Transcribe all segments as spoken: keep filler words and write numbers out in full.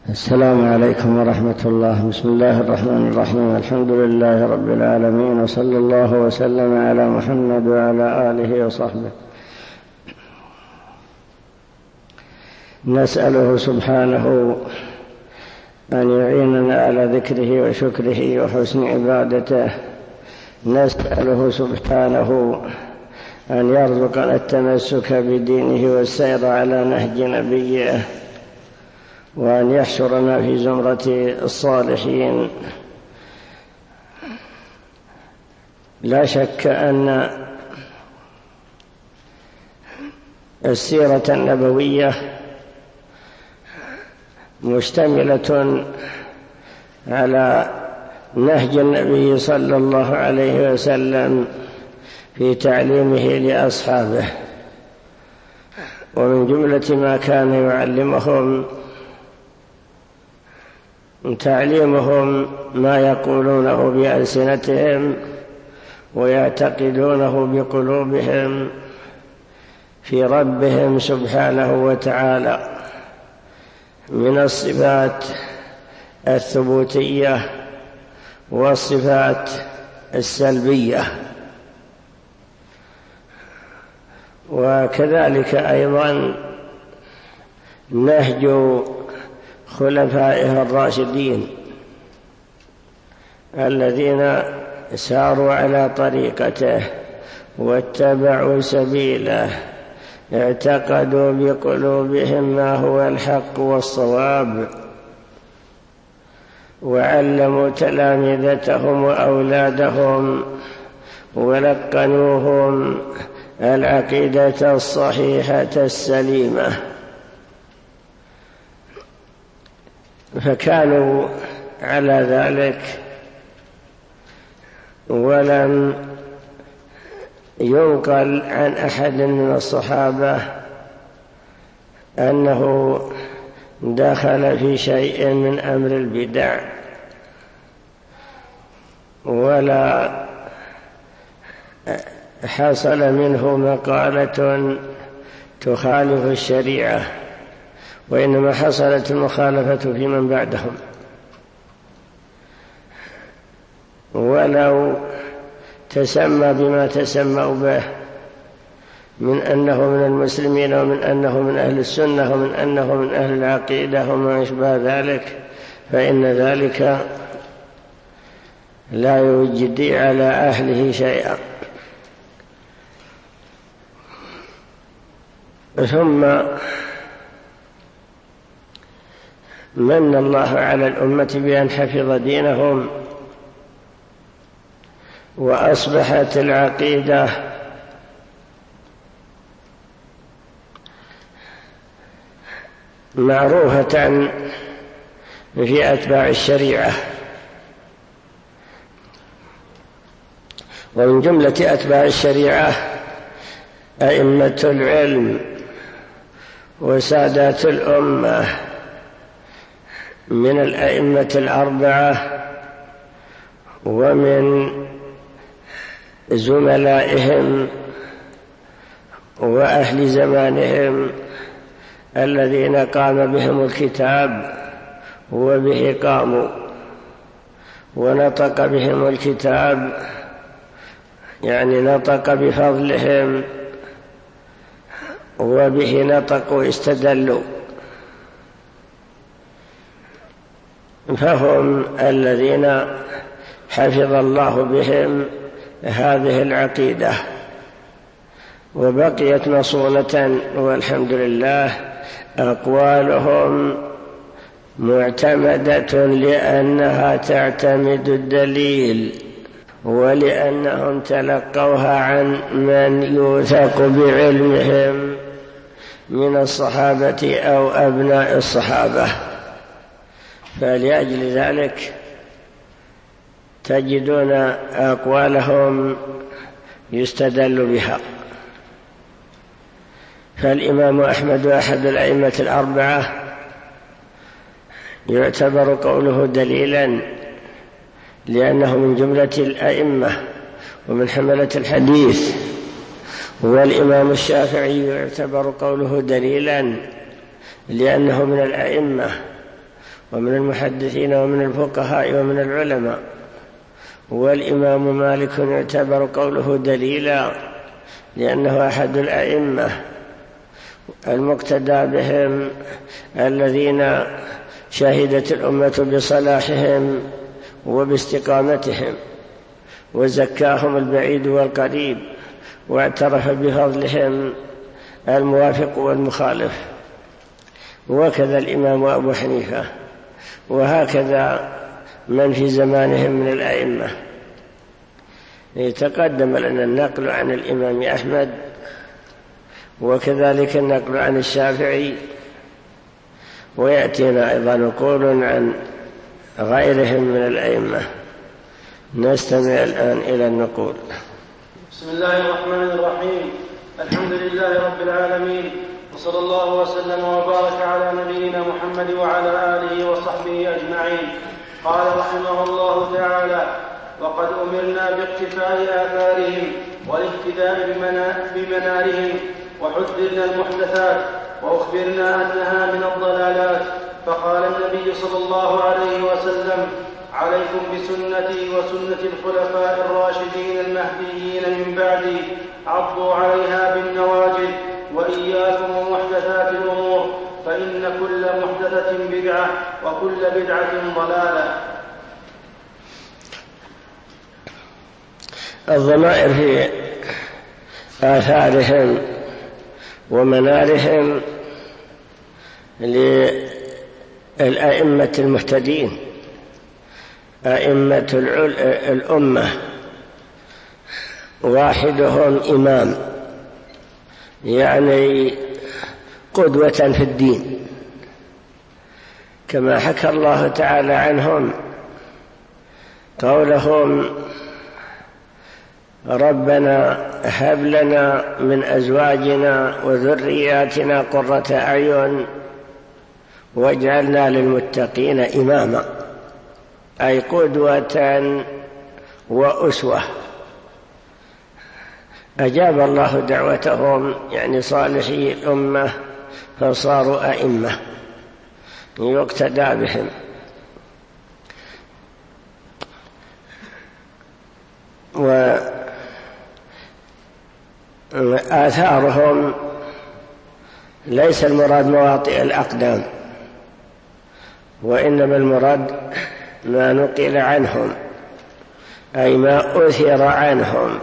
السلام عليكم ورحمة الله. بسم الله الرحمن الرحيم. الحمد لله رب العالمين، وصلى الله وسلم على محمد وعلى آله وصحبه. نسأله سبحانه أن يعيننا على ذكره وشكره وحسن عبادته. نسأله سبحانه أن يرزقنا التمسك بدينه والسير على نهج نبيه، وأن يحشرنا في زمرة الصالحين. لا شك أن السيرة النبوية مشتملة على نهج النبي صلى الله عليه وسلم في تعليمه لأصحابه، ومن جملة ما كان يعلمهم تعليمهم ما يقولونه بألسنتهم ويعتقدونه بقلوبهم في ربهم سبحانه وتعالى من الصفات الثبوتية والصفات السلبية. وكذلك أيضا نهج خلفائه الراشدين الذين ساروا على طريقته واتبعوا سبيله، اعتقدوا بقلوبهم ما هو الحق والصواب، وعلموا تلامذتهم وأولادهم ولقنوهم العقيدة الصحيحة السليمة، فكانوا على ذلك. ولم ينقل عن أحد من الصحابة أنه دخل في شيء من أمر البدع، ولا حصل منه مقالة تخالف الشريعة، وإنما حصلت المخالفة في من بعدهم. ولو تسمى بما تسموا به من أنه من المسلمين ومن أنه من أهل السنة ومن أنه من أهل العقيدة وما يشبه ذلك، فإن ذلك لا يجدي على أهله شيئا. ثم من الله على الأمة بأن حفظ دينهم، وأصبحت العقيدة معروفة في أتباع الشريعة. ومن جملة أتباع الشريعة أئمة العلم وسادات الأمة من الأئمة الأربعة ومن زملائهم وأهل زمانهم الذين قام بهم الكتاب وبه قاموا، ونطق بهم الكتاب يعني نطق بفضلهم وبه نطقوا استدلوا، فهم الذين حفظ الله بهم هذه العقيدة وبقيت مصونة، والحمد لله. أقوالهم معتمدة لأنها تعتمد الدليل، ولأنهم تلقوها عن من يوثق بعلمهم من الصحابة أو أبناء الصحابة، فلأجل ذلك تجدون أقوالهم يستدل بها. فالإمام أحمد أحد الأئمة الأربعة يعتبر قوله دليلا لأنه من جملة الأئمة ومن حملة الحديث. والإمام الشافعي يعتبر قوله دليلا لأنه من الأئمة ومن المحدثين ومن الفقهاء ومن العلماء. والإمام مالك يعتبر قوله دليلا لأنه أحد الأئمة المقتدى بهم الذين شهدت الأمة بصلاحهم وباستقامتهم، وزكاهم البعيد والقريب، واعترف بفضلهم الموافق والمخالف. وكذا الإمام أبو حنيفة، وهكذا من في زمانهم من الأئمة. يتقدم لنا النقل عن الإمام أحمد، وكذلك النقل عن الشافعي، ويأتينا أيضا نقول عن غيرهم من الأئمة. نستمع الآن إلى النقول. بسم الله الرحمن الرحيم. الحمد لله رب العالمين، وصلى الله وسلم وبارك على نبينا محمد وعلى آله وصحبه أجمعين. قال رحمه الله تعالى: وقد أمرنا باقتفاء آثارهم والاهتداء بمنارهم، وحذرنا المحدثات وأخبرنا أنها من الضلالات. فقال النبي صلى الله عليه وسلم: عليكم بسنتي وسنة الخلفاء الراشدين المهديين من بعدي، عضوا عليها بالنواجذ، وإياكم ومحدثات الأمور، فإن كل محدثة بدعة وكل بدعة ضلالة. الضمائر في آثارهم ومنارهم للأئمة المهتدين، أئمة الأمة، واحدهم إمام يعني قدوة في الدين، كما حكى الله تعالى عنهم قولهم: ربنا هب لنا من أزواجنا وذرياتنا قرة أعين واجعلنا للمتقين إماما، أي قدوة وأسوة. أجاب الله دعوتهم يعني صالحي الأمة، فصاروا أئمة يقتدى بهم. وآثارهم ليس المراد مواطئ الأقدام، وإنما المراد ما نقل عنهم، أي ما أثر عنهم.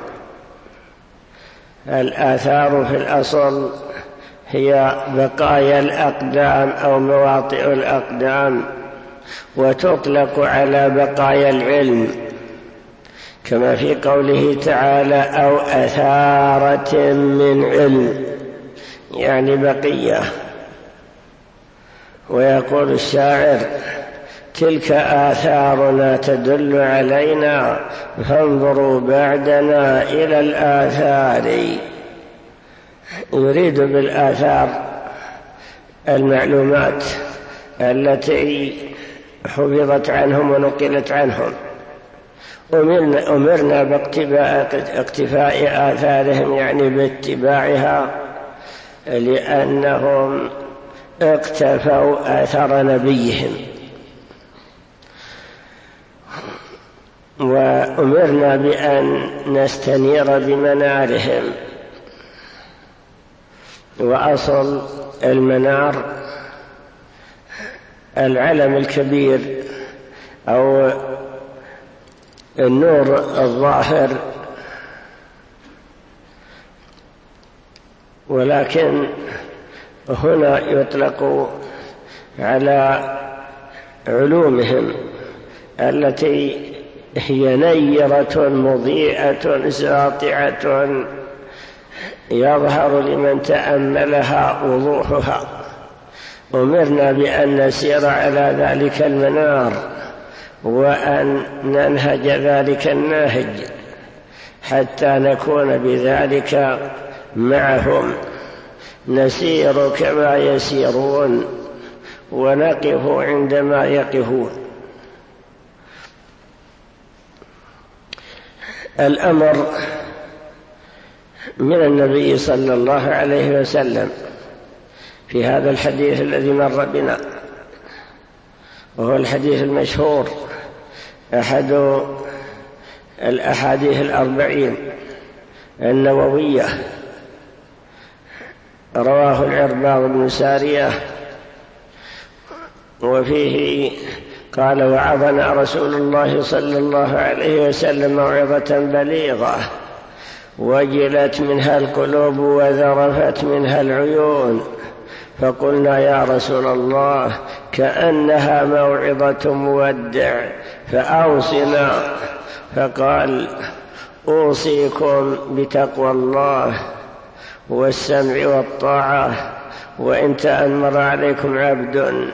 الآثار في الأصل هي بقايا الأقدام أو مواطئ الأقدام، وتطلق على بقايا العلم، كما في قوله تعالى: أو أثارة من علم، يعني بقية. ويقول الشاعر: تلك آثارنا تدل علينا، فانظروا بعدنا إلى الآثار. يريد بالآثار المعلومات التي حفظت عنهم ونقلت عنهم. أمرنا باقتفاء آثارهم يعني باتباعها، لأنهم اقتفوا آثار نبيهم. وأمرنا بأن نستنير بمنارهم. وأصل المنار العلم الكبير أو النور الظاهر، ولكن هنا يطلق على علومهم التي هي نيرة مضيئة ساطعة يظهر لمن تأملها وضوحها. أمرنا بأن نسير على ذلك المنار، وأن ننهج ذلك الناهج، حتى نكون بذلك معهم، نسير كما يسيرون ونقف عندما يقفون. الأمر من النبي صلى الله عليه وسلم في هذا الحديث الذي مر بنا، وهو الحديث المشهور أحد الأحاديث الأربعين النووية، رواه العرباض بن سارية، وفيه قال: وعظنا رسول الله صلى الله عليه وسلم موعظة بليغة وجلت منها القلوب وذرفت منها العيون، فقلنا: يا رسول الله، كأنها موعظة مودع فأوصنا. فقال: أوصيكم بتقوى الله والسمع والطاعة، وإن تأمر عليكم عبد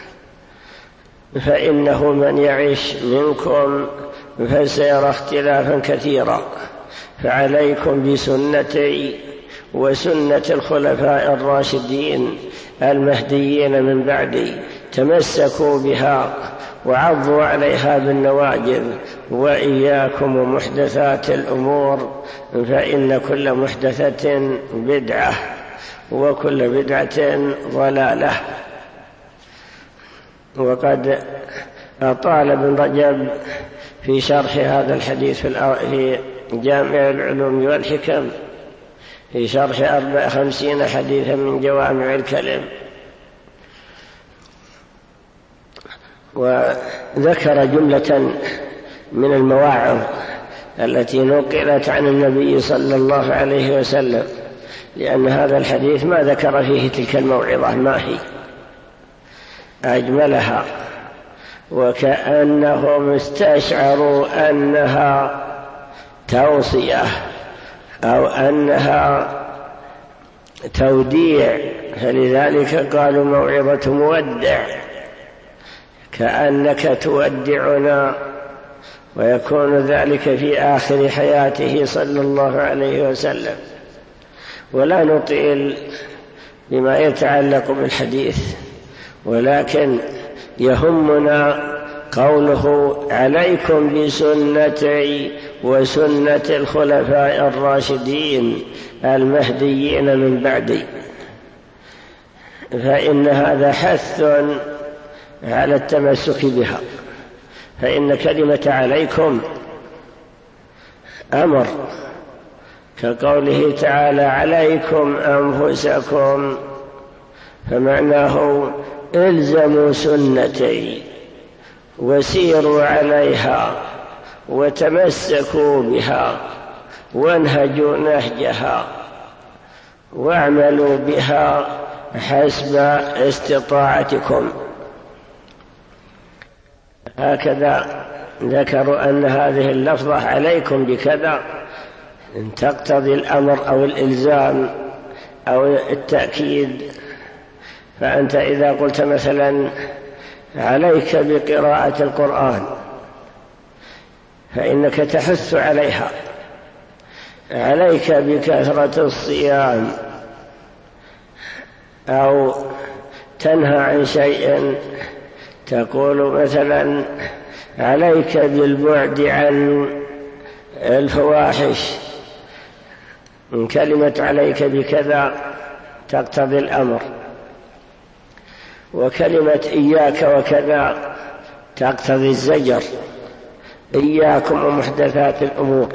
فإنه من يعش منكم فسيرى اختلافا كثيرا، فعليكم بسنتي وسنة الخلفاء الراشدين المهديين من بعدي، تمسكوا بها وعضوا عليها بالنواجذ، وإياكم ومحدثات الأمور، فإن كل محدثة بدعة وكل بدعة ضلالة. وقد أطال ابن رجب في شرح هذا الحديث في جامع العلوم والحكم في شرح أربع خمسين حديثا من جوامع الكلم، وذكر جملة من المواعظ التي نقلت عن النبي صلى الله عليه وسلم، لأن هذا الحديث ما ذكر فيه تلك الموعظة ما هي، أجملها، وكأنهم استشعروا أنها توصية أو أنها توديع، فلذلك قالوا موعظة مودع، كأنك تودعنا، ويكون ذلك في آخر حياته صلى الله عليه وسلم. ولا نطيل بما يتعلق بالحديث، ولكن يهمنا قوله: عليكم بسنتي وسنة الخلفاء الراشدين المهديين من بعدي، فإن هذا حث على التمسك بها، فإن كلمة عليكم أمر، كقوله تعالى: عليكم أنفسكم، فمعناه الزموا سنتي وسيروا عليها وتمسكوا بها وانهجوا نهجها واعملوا بها حسب استطاعتكم. هكذا ذكروا أن هذه اللفظة عليكم بكذا تقتضي الأمر أو الإلزام أو التأكيد. فأنت إذا قلت مثلا: عليك بقراءة القرآن، فإنك تحث عليها، عليك بكثرة الصيام، أو تنهى عن شيء، تقول مثلا: عليك بالبعد عن الفواحش. كلمة عليك بكذا تقتضي الأمر، وكلمة إياك وكذا تقتضي الزجر. إياكم ومحدثات الأمور،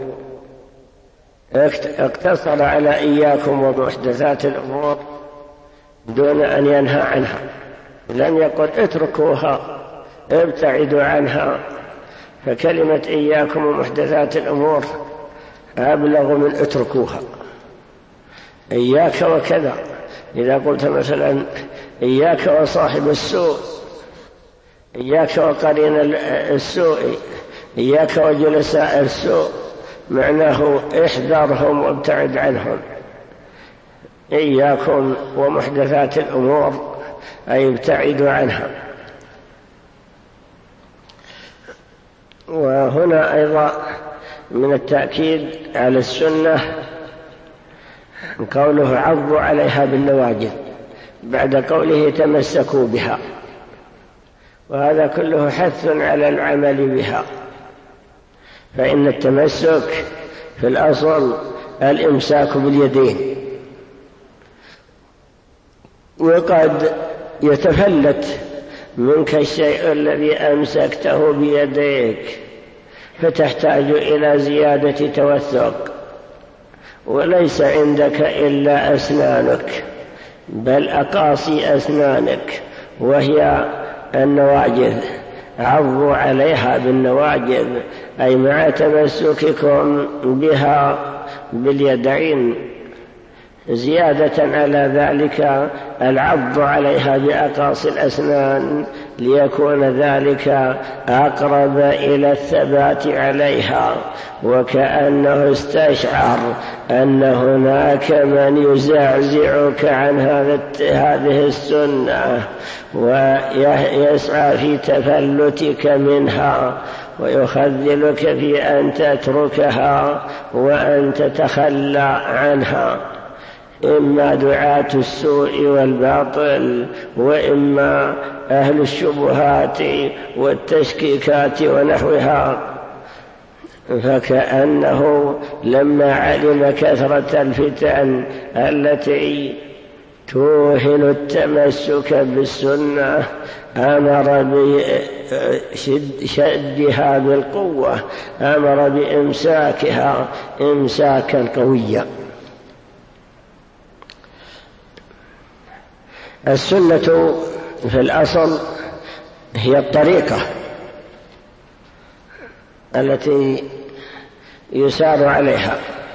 اقتصر على إياكم ومحدثات الأمور دون أن ينهى عنها، لم يقل اتركوها ابتعدوا عنها. فكلمة إياكم ومحدثات الأمور أبلغ من اتركوها. إياك وكذا، إذا قلت مثلا: إياك وصاحب السوء، إياك وقرين السوء، إياك وجلساء السوء، معناه احذرهم وابتعد عنهم. إياكم ومحدثات الأمور أي ابتعدوا عنها. وهنا أيضا من التأكيد على السنة قوله: عضوا عليها بالنواجذ، بعد قوله: تمسكوا بها، وهذا كله حث على العمل بها، فإن التمسك في الأصل الإمساك باليدين، وقد يتفلت منك الشيء الذي أمسكته بيديك، فتحتاج إلى زيادة توثق، وليس عندك إلا أسنانك، بل أقاصي أسنانك وهي النواجذ، عضوا عليها بالنواجذ، أي مع تمسككم بها باليدين، زيادة على ذلك العض عليها بأقاصي الأسنان ليكون ذلك أقرب إلى الثبات عليها، وكأنه استشعر أن هناك من يزعزعك عن هذه السنة ويسعى في تفلتك منها ويخذلك في أن تتركها وأن تتخلى عنها، إما دعاة السوء والباطل، وإما أهل الشبهات والتشكيكات ونحوها. فكأنه لما علم كثرة الفتن التي توهن التمسك بالسنة أمر بشدها بالقوة، أمر بإمساكها إمساكا قويا. السنة في الأصل هي الطريقة التي يسار عليها،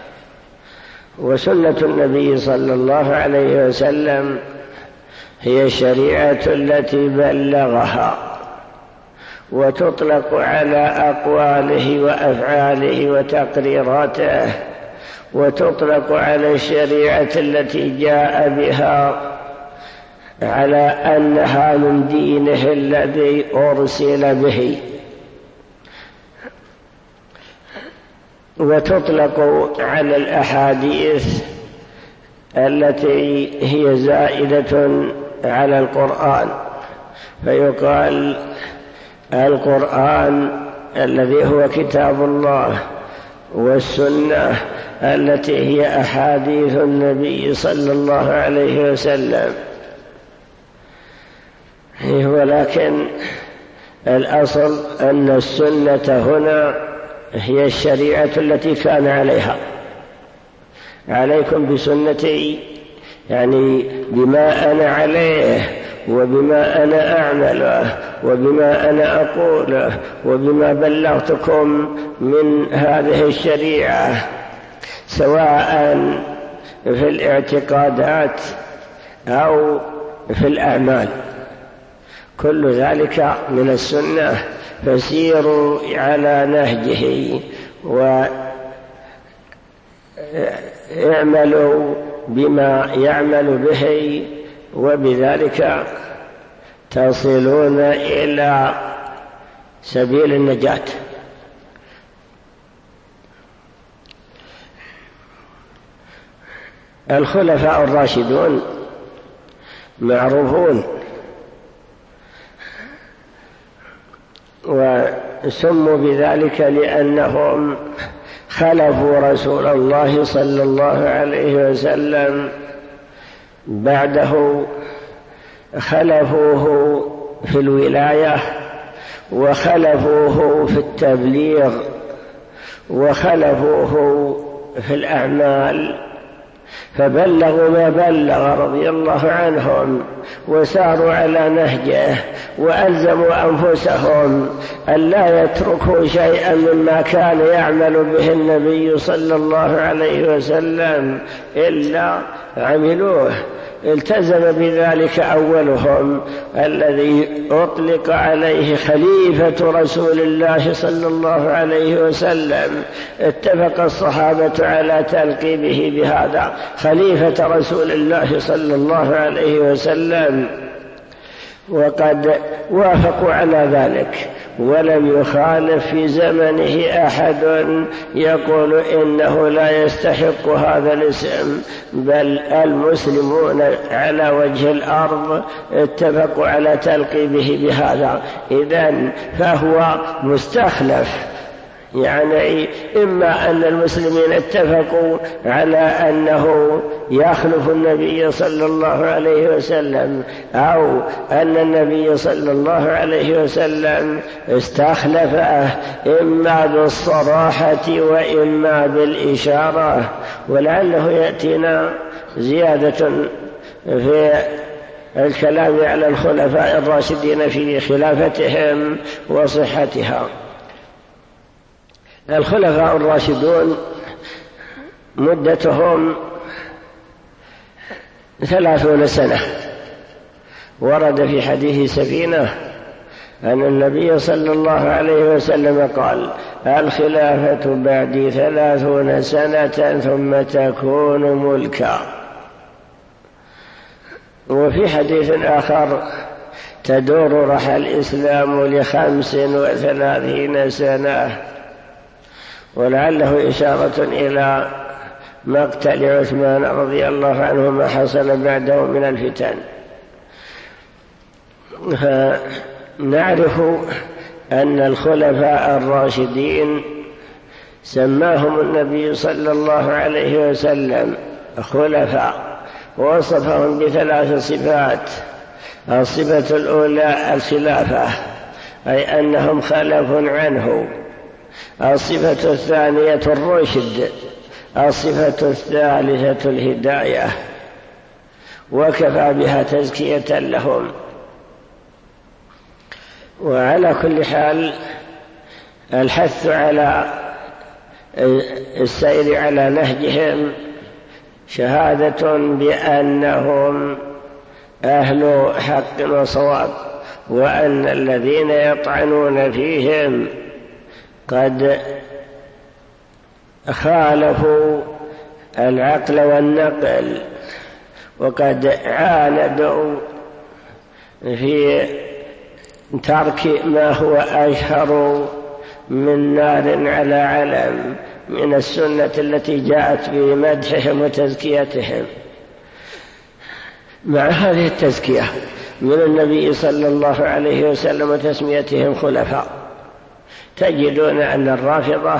وسنة النبي صلى الله عليه وسلم هي الشريعة التي بلغها، وتطلق على أقواله وأفعاله وتقريراته، وتطلق على الشريعة التي جاء بها على أنها من دينه الذي أرسل به، وتطلق على الأحاديث التي هي زائدة على القرآن، فيقال القرآن الذي هو كتاب الله، والسنة التي هي أحاديث النبي صلى الله عليه وسلم. ولكن الأصل أن السنة هنا هي الشريعة التي كان عليها. عليكم بسنتي، يعني بما أنا عليه وبما أنا أعمله وبما أنا أقوله وبما بلغتكم من هذه الشريعة، سواء في الاعتقادات أو في الأعمال، كل ذلك من السنة، فسيروا على نهجه واعملوا بما يعمل به، وبذلك تصلون إلى سبيل النجاة. الخلفاء الراشدون معروفون، وسموا بذلك لأنهم خلفوا رسول الله صلى الله عليه وسلم بعده، خلفوه في الولاية، وخلفوه في التبليغ، وخلفوه في الأعمال، فبلغوا ما بلغ رضي الله عنهم، وساروا على نهجه، وألزموا أنفسهم أن لا يتركوا شيئا مما كان يعمل به النبي صلى الله عليه وسلم إلا عملوه. التزم بذلك أولهم الذي أطلق عليه خليفة رسول الله صلى الله عليه وسلم، اتفق الصحابة على تلقيبه بهذا خليفة رسول الله صلى الله عليه وسلم، وقد وافقوا على ذلك، ولم يخالف في زمنه أحد يقول إنه لا يستحق هذا الاسم، بل المسلمون على وجه الأرض اتفقوا على تلقيبه بهذا. إذن فهو مستخلف، يعني إما أن المسلمين اتفقوا على أنه يخلف النبي صلى الله عليه وسلم، أو أن النبي صلى الله عليه وسلم استخلفه إما بالصراحة وإما بالإشارة. ولعله يأتينا زيادة في الكلام على الخلفاء الراشدين في خلافتهم وصحتها. الخلفاء الراشدون مدتهم ثلاثون سنة. ورد في حديث سفينة أن النبي صلى الله عليه وسلم قال: الخلافة بعدي ثلاثون سنة ثم تكون ملكا. وفي حديث آخر: تدور رحى الإسلام لخمس وثلاثين سنة. ولعله إشارة إلى مقتل عثمان رضي الله عنه ما حصل بعده من الفتن. فنعرف أن الخلفاء الراشدين سماهم النبي صلى الله عليه وسلم خلفاء، ووصفهم بثلاث صفات. الصفة الأولى الخلافة، أي أنهم خلف عنه. الصفة الثانية الرشد. الصفة الثالثة الهداية، وكفى بها تزكية لهم. وعلى كل حال الحث على السير على نهجهم شهادة بأنهم أهل حق وصواب، وأن الذين يطعنون فيهم قد خالفوا العقل والنقل، وقد عاندوا في ترك ما هو أشهر من نار على علم من السنة التي جاءت بمدحهم وتزكيتهم. مع هذه التزكية من النبي صلى الله عليه وسلم وتسميتهم خلفاء، تجدون أن الرافضة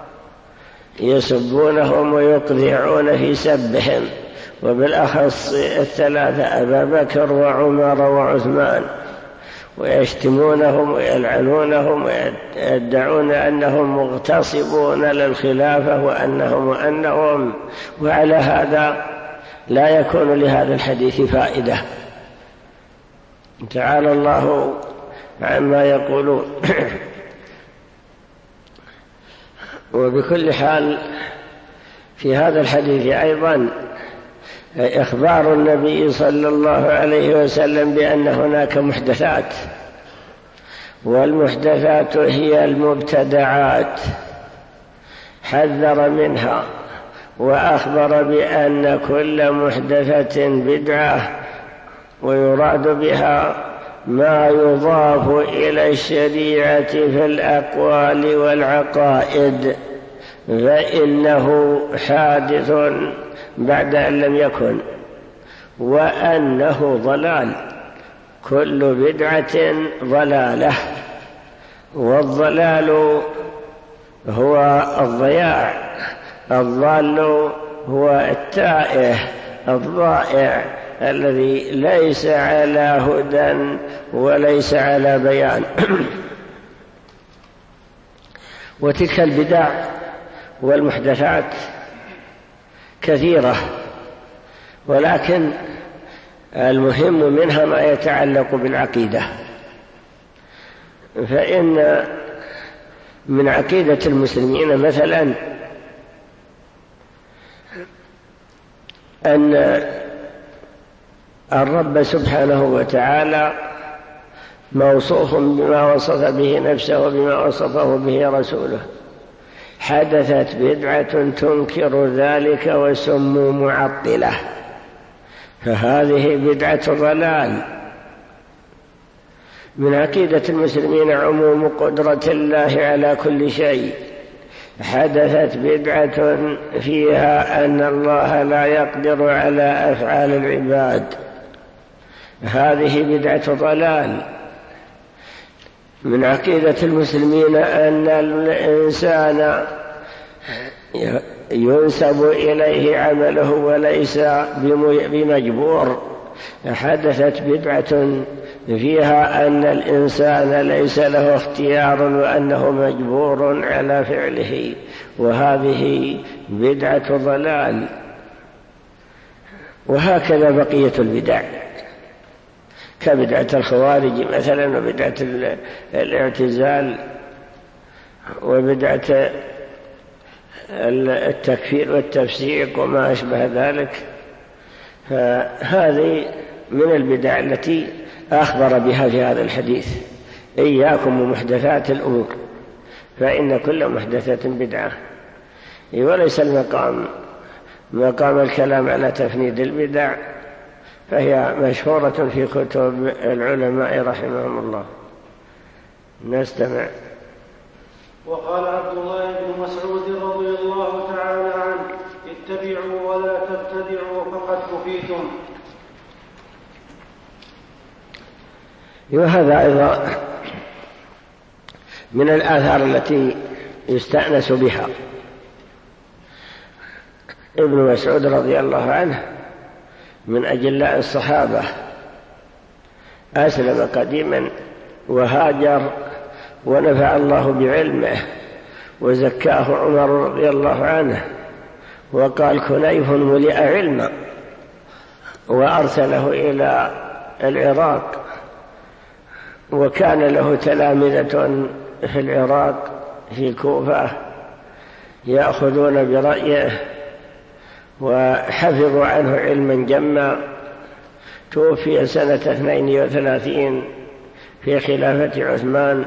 يسبونهم ويقذعون في سبهم، وبالأخص الثلاثة أبا بكر وعمر وعثمان، ويشتمونهم ويلعنونهم ويدعون أنهم مغتصبون للخلافة وأنهم وأنهم وعلى هذا لا يكون لهذا الحديث فائدة. تعالى الله عما يقولون. وبكل حال في هذا الحديث أيضا إخبار النبي صلى الله عليه وسلم بأن هناك محدثات، والمحدثات هي المبتدعات، حذر منها وأخبر بأن كل محدثة بدعة، ويراد بها ما يضاف إلى الشريعة في الأقوال والعقائد، فإنه حادث بعد أن لم يكن، وأنه ضلال. كل بدعة ضلالة، والضلال هو الضياع، الضال هو التائه الضائع الذي ليس على هدى وليس على بيان. وتلك البدع والمحدثات كثيرة، ولكن المهم منها ما يتعلق بالعقيدة. فإن من عقيدة المسلمين مثلا أن الرب سبحانه وتعالى موصوف بما وصف به نفسه وبما وصفه به رسوله. حدثت بدعة تنكر ذلك وسموا معطلة، فهذه بدعة ضلال. من عقيدة المسلمين عموم قدرة الله على كل شيء. حدثت بدعة فيها أن الله لا يقدر على أفعال العباد، هذه بدعة ضلال. من عقيدة المسلمين أن الإنسان ينسب إليه عمله وليس بمجبور. حدثت بدعة فيها أن الإنسان ليس له اختيار وأنه مجبور على فعله، وهذه بدعة ضلال. وهكذا بقية البدع كبدعة الخوارج مثلا، وبدعة الاعتزال، وبدعة التكفير والتفسيق وما أشبه ذلك. فهذه من البدع التي أخبر بها في هذا الحديث: إياكم ومحدثات الأمور فإن كل محدثة بدعة. وليس المقام مقام الكلام على تفنيد البدع، فهي مشهورة في كتب العلماء رحمهم الله. نستمع. وقال عبد الله بن مسعود رضي الله تعالى عنه: اتبعوا ولا تبتدعوا فقد كفيتم. وهذا أيضا من الآثار التي يستأنس بها. ابن مسعود رضي الله عنه من أجلاء الصحابة، أسلم قديما وهاجر ونفع الله بعلمه، وزكاه عمر رضي الله عنه، وقال: كنيف ملئ علما، وأرسله إلى العراق، وكان له تلامذة في العراق في الكوفة يأخذون برأيه وحفظوا عنه علما جما. توفي سنة اثنين وثلاثين في خلافة عثمان.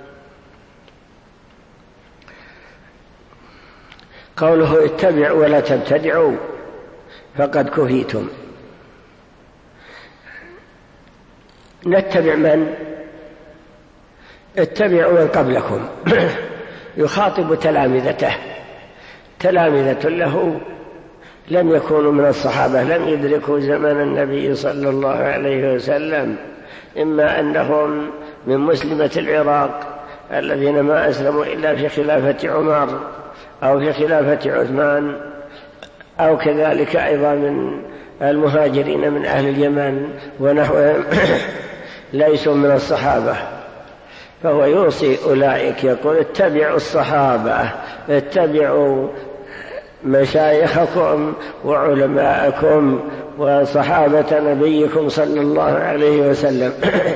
قوله: اتبعوا ولا تبتدعوا فقد كفيتم. نتبع من؟ اتبعوا من قبلكم. يخاطب تلامذته، تلامذة له لم يكونوا من الصحابة، لم يدركوا زمن النبي صلى الله عليه وسلم، إما أنهم من مسلمة العراق الذين ما أسلموا إلا في خلافة عمر أو في خلافة عثمان، أو كذلك أيضا من المهاجرين من أهل اليمن ونحوهم ليسوا من الصحابة. فهو يوصي أولئك، يقول: اتبعوا الصحابة، اتبعوا مشايخكم وعلماءكم وصحابة نبيكم صلى الله عليه وسلم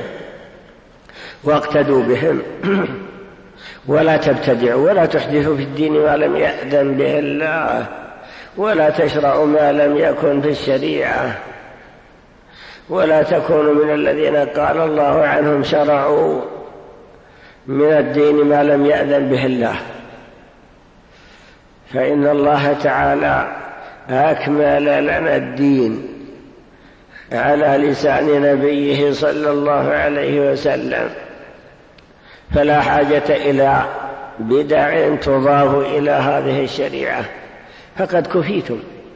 واقتدوا بهم، ولا تبتدعوا ولا تحدثوا في الدين ما لم يأذن به الله، ولا تشرعوا ما لم يكن في الشريعة، ولا تكونوا من الذين قال الله عنهم شرعوا من الدين ما لم يأذن به الله. فإن الله تعالى أكمل لنا الدين على لسان نبيه صلى الله عليه وسلم، فلا حاجة إلى بدع تضاف إلى هذه الشريعة، فقد كفيتم.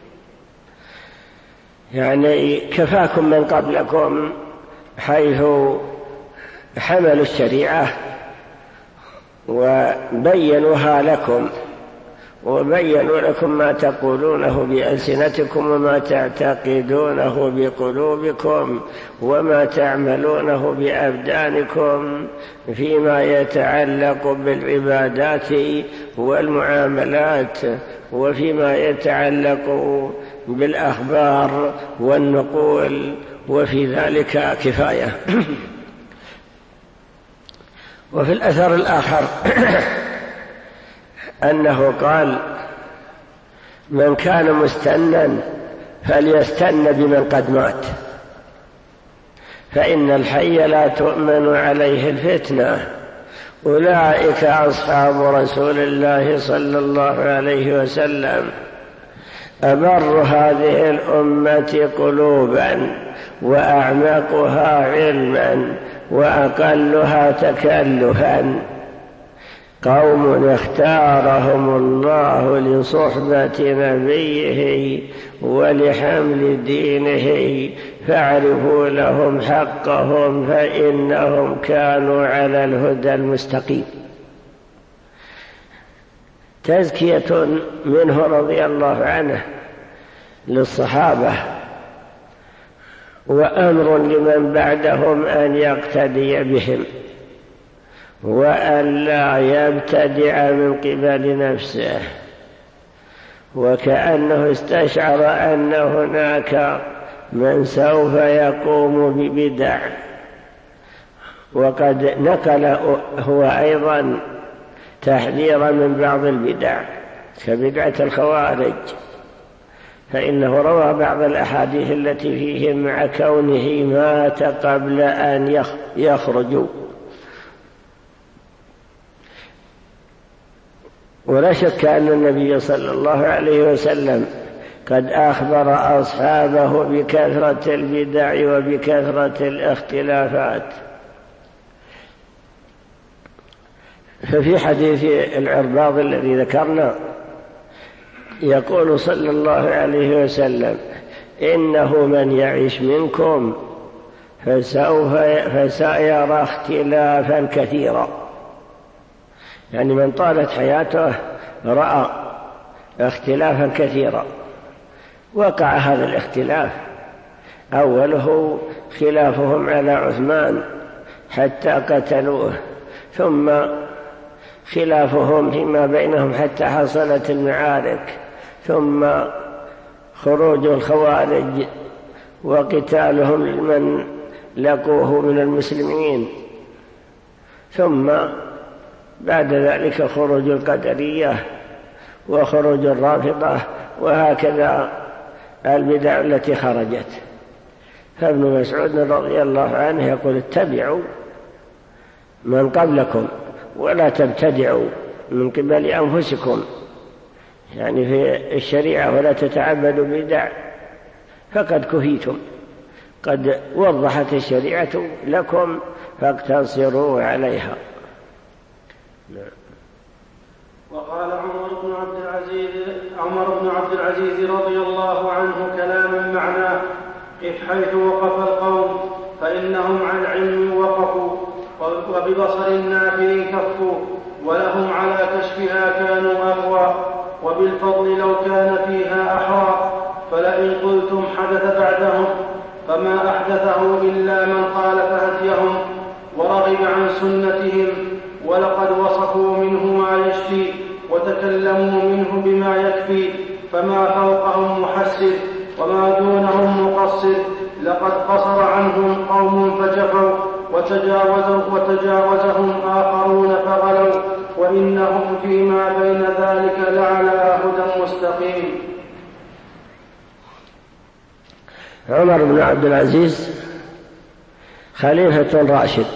يعني كفاكم من قبلكم حيث حملوا الشريعة وبينوها لكم، وبينوا لكم ما تقولونه بألسنتكم وما تعتقدونه بقلوبكم وما تعملونه بأبدانكم فيما يتعلق بالعبادات والمعاملات، وفيما يتعلق بالأخبار والنقول، وفي ذلك كفاية. وفي الأثر الآخر أنه قال: من كان مستنا فليستن بمن قد مات، فإن الحي لا تؤمن عليه الفتنة، أولئك أصحاب رسول الله صلى الله عليه وسلم، أبر هذه الأمة قلوبا وأعمقها علما وأقلها تكلفا. قوم اختارهم الله لصحبة نبيه ولحمل دينه فاعرفوا لهم حقهم فإنهم كانوا على الهدى المستقيم. تزكية منه رضي الله عنه للصحابة، وأمر لمن بعدهم أن يقتدي بهم وأن لا يبتدع من قبل نفسه، وكأنه استشعر أن هناك من سوف يقوم ببدع، وقد نقل هو أيضا تحذيرا من بعض البدع كبدعة الخوارج، فإنه روى بعض الأحاديث التي فيه مع كونه مات قبل أن يخرجوا. ولا شك أن النبي صلى الله عليه وسلم قد أخبر أصحابه بكثرة البدع وبكثرة الاختلافات. ففي حديث العرباض الذي ذكرنا يقول صلى الله عليه وسلم: إنه من يعيش منكم فسوف فسيرى اختلافا كثيرا، يعني من طالت حياته رأى اختلافا كثيرا. وقع هذا الاختلاف، أوله خلافهم على عثمان حتى قتلوه، ثم خلافهم فيما بينهم حتى حصلت المعارك، ثم خروج الخوارج وقتالهم لمن لقوه من المسلمين، ثم بعد ذلك خروج القدرية وخروج الرافضة، وهكذا البدع التي خرجت. فابن مسعود رضي الله عنه يقول: اتبعوا من قبلكم ولا تبتدعوا من قبل أنفسكم، يعني في الشريعة، ولا تتعبدوا بدع فقد كفيتم، قد وضحت الشريعة لكم فاقتصروا عليها. وقال عمر بن عبد العزيز عمر بن عبد العزيز رضي الله عنه كلاما معناه: قف حيث وقف القوم فإنهم عن العلم وقفوا، وببصر نافع كفوا، ولهم على كشفها كانوا أقوى، وبالفضل لو كان فيها أحرى. فلئن قلتم حدث بعدهم فما أحدثه إلا من خالف هديهم ورغب عن سنتهم، ولقد وصفوا منه ما يشفي وتكلموا منه بما يكفي، فما فوقهم محسر وما دونهم مقصر. لقد قصر عنهم قوم فجفوا وتجاوزوا وتجاوزهم آخرون فغلوا، وإنهم فيما بين ذلك لعلى هدى مستقيم. عمر بن عبد العزيز خليفة راشد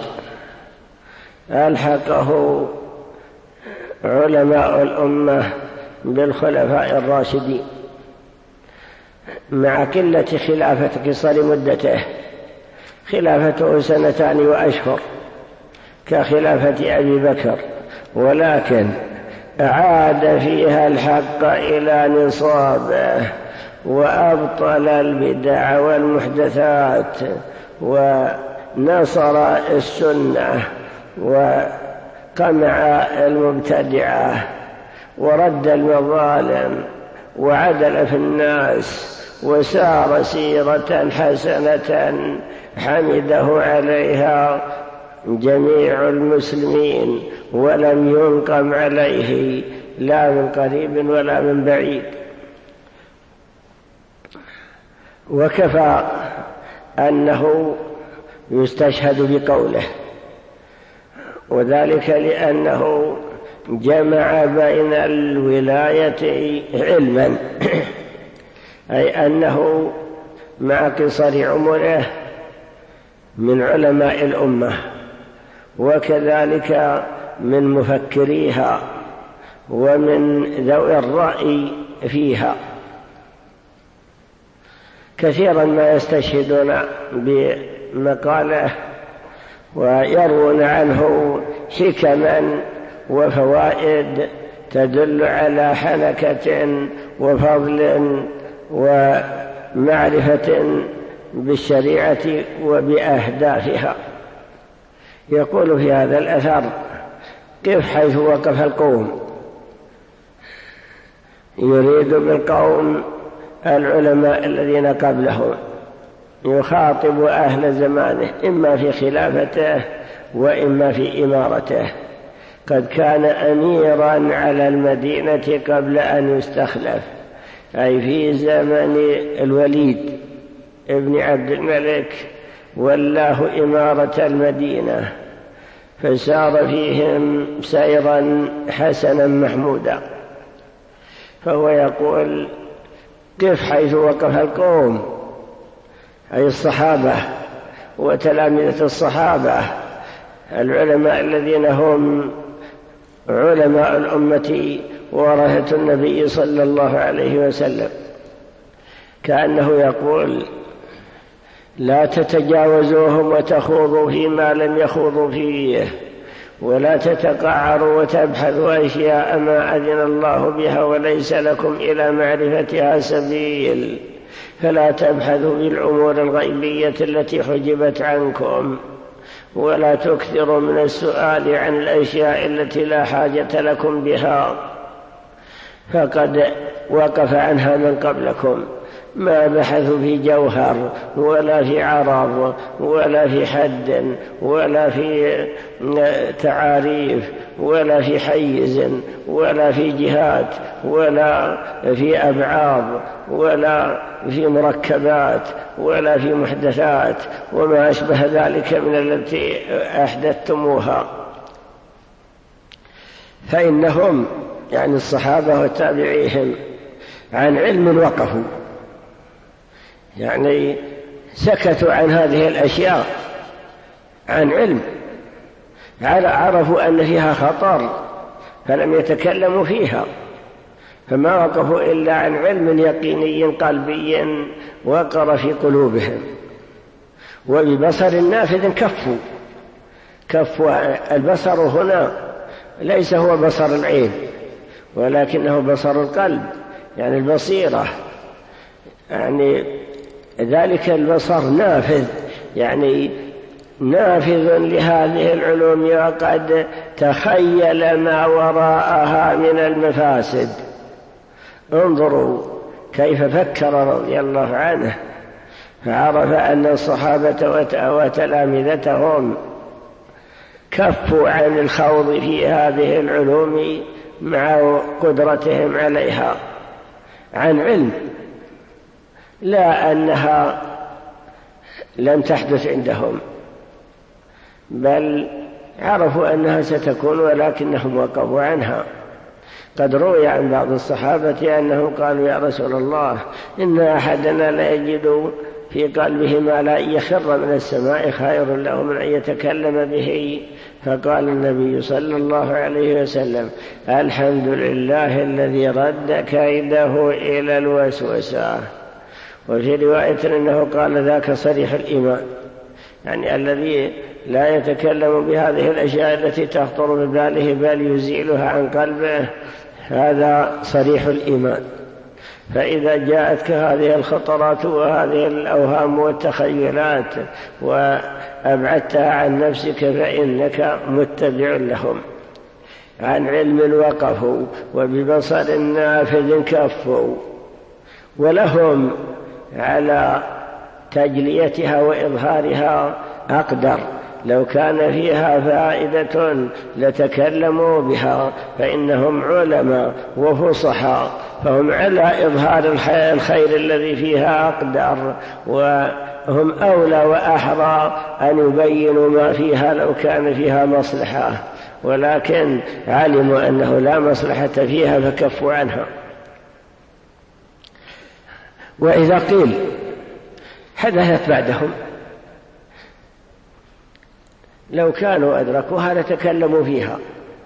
ألحقه علماء الأمة بالخلفاء الراشدين مع قلة خلافة قصر مدته، خلافته سنتان وأشهر كخلافة أبي بكر، ولكن أعاد فيها الحق إلى نصابه وأبطل البدع والمحدثات ونصر السنة وقمع المبتدعة ورد المظالم وعدل في الناس وسار سيرة حسنة حمده عليها جميع المسلمين، ولم ينقم عليه لا من قريب ولا من بعيد. وكفى أنه يستشهد بقوله، وذلك لأنه جمع بين الولاية علما، أي أنه مع قصر عمره من علماء الأمة، وكذلك من مفكريها ومن ذوي الرأي فيها. كثيرا ما يستشهدون بمقاله ويروون عنه حكما وفوائد تدل على حنكة وفضل ومعرفة بالشريعة وبأهدافها. يقول في هذا الأثر: قف حيث وقف القوم. يريد بالقوم العلماء الذين قبله، يخاطب أهل زمانه إما في خلافته وإما في إمارته. قد كان أميرا على المدينة قبل أن يستخلف، أي في زمن الوليد ابن عبد الملك ولاه إمارة المدينة، فسار فيهم سيرا حسنا محمودا. فهو يقول: قف حيث وقف القوم، أي الصحابة وتلامذة الصحابة العلماء الذين هم علماء الأمة ورثة النبي صلى الله عليه وسلم. كأنه يقول: لا تتجاوزوهم وتخوضوا فيما لم يخوضوا فيه، ولا تتقعروا وتبحثوا أشياء ما أذن الله بها وليس لكم إلى معرفتها سبيل، فلا تبحثوا في الأمور الغيبية التي حجبت عنكم، ولا تكثروا من السؤال عن الأشياء التي لا حاجة لكم بها، فقد وقف عنها من قبلكم، ما بحثوا في جوهر ولا في عرض ولا في حد ولا في تعاريف ولا في حيز ولا في جهات ولا في أبعاض ولا في مركبات ولا في محدثات وما أشبه ذلك من التي أحدثتموها. فإنهم يعني الصحابة وتابعيهم عن علم وقفوا، يعني سكتوا عن هذه الأشياء عن علم، عرفوا أن فيها خطر فلم يتكلموا فيها، فما وقفوا إلا عن علم يقيني قلبي وقر في قلوبهم، وببصر نافذ كفوا كفوا. البصر هنا ليس هو بصر العين ولكنه بصر القلب، يعني البصيرة، يعني ذلك البصر نافذ، يعني نافذ لهذه العلوم، وقد تخيل ما وراءها من المفاسد. انظروا كيف فكر رضي الله عنه، فعرف أن الصحابة وتلامذتهم كفوا عن الخوض في هذه العلوم مع قدرتهم عليها عن علم، لا أنها لم تحدث عندهم، بل عرفوا أنها ستكون ولكنهم وقفوا عنها. قد روي عن بعض الصحابة أنهم قالوا: يا رسول الله، إن أحدنا لا يجد في قلبه ما لا يخر من السماء خير له من أن يتكلم به. فقال النبي صلى الله عليه وسلم: الحمد لله الذي رد كيده إلى الوسوسة. وفي رواية أنه قال: ذاك صريح الإيمان، يعني الذي لا يتكلم بهذه الأشياء التي تخطر بباله بل يزيلها عن قلبه، هذا صريح الإيمان. فإذا جاءتك هذه الخطرات وهذه الأوهام والتخيلات وأبعدتها عن نفسك فإنك متبع لهم. عن علم وقفوا وببصر نافذ كفوا، ولهم على تجليتها وإظهارها أقدر. لو كان فيها فائدة لتكلموا بها، فإنهم علماء وفصحاء، فهم على إظهار الخير الذي فيها أقدر، وهم أولى وأحرى أن يبينوا ما فيها لو كان فيها مصلحة، ولكن علموا أنه لا مصلحة فيها فكفوا عنها. وإذا قيل حدثت بعدهم، لو كانوا أدركوها لتكلموا فيها،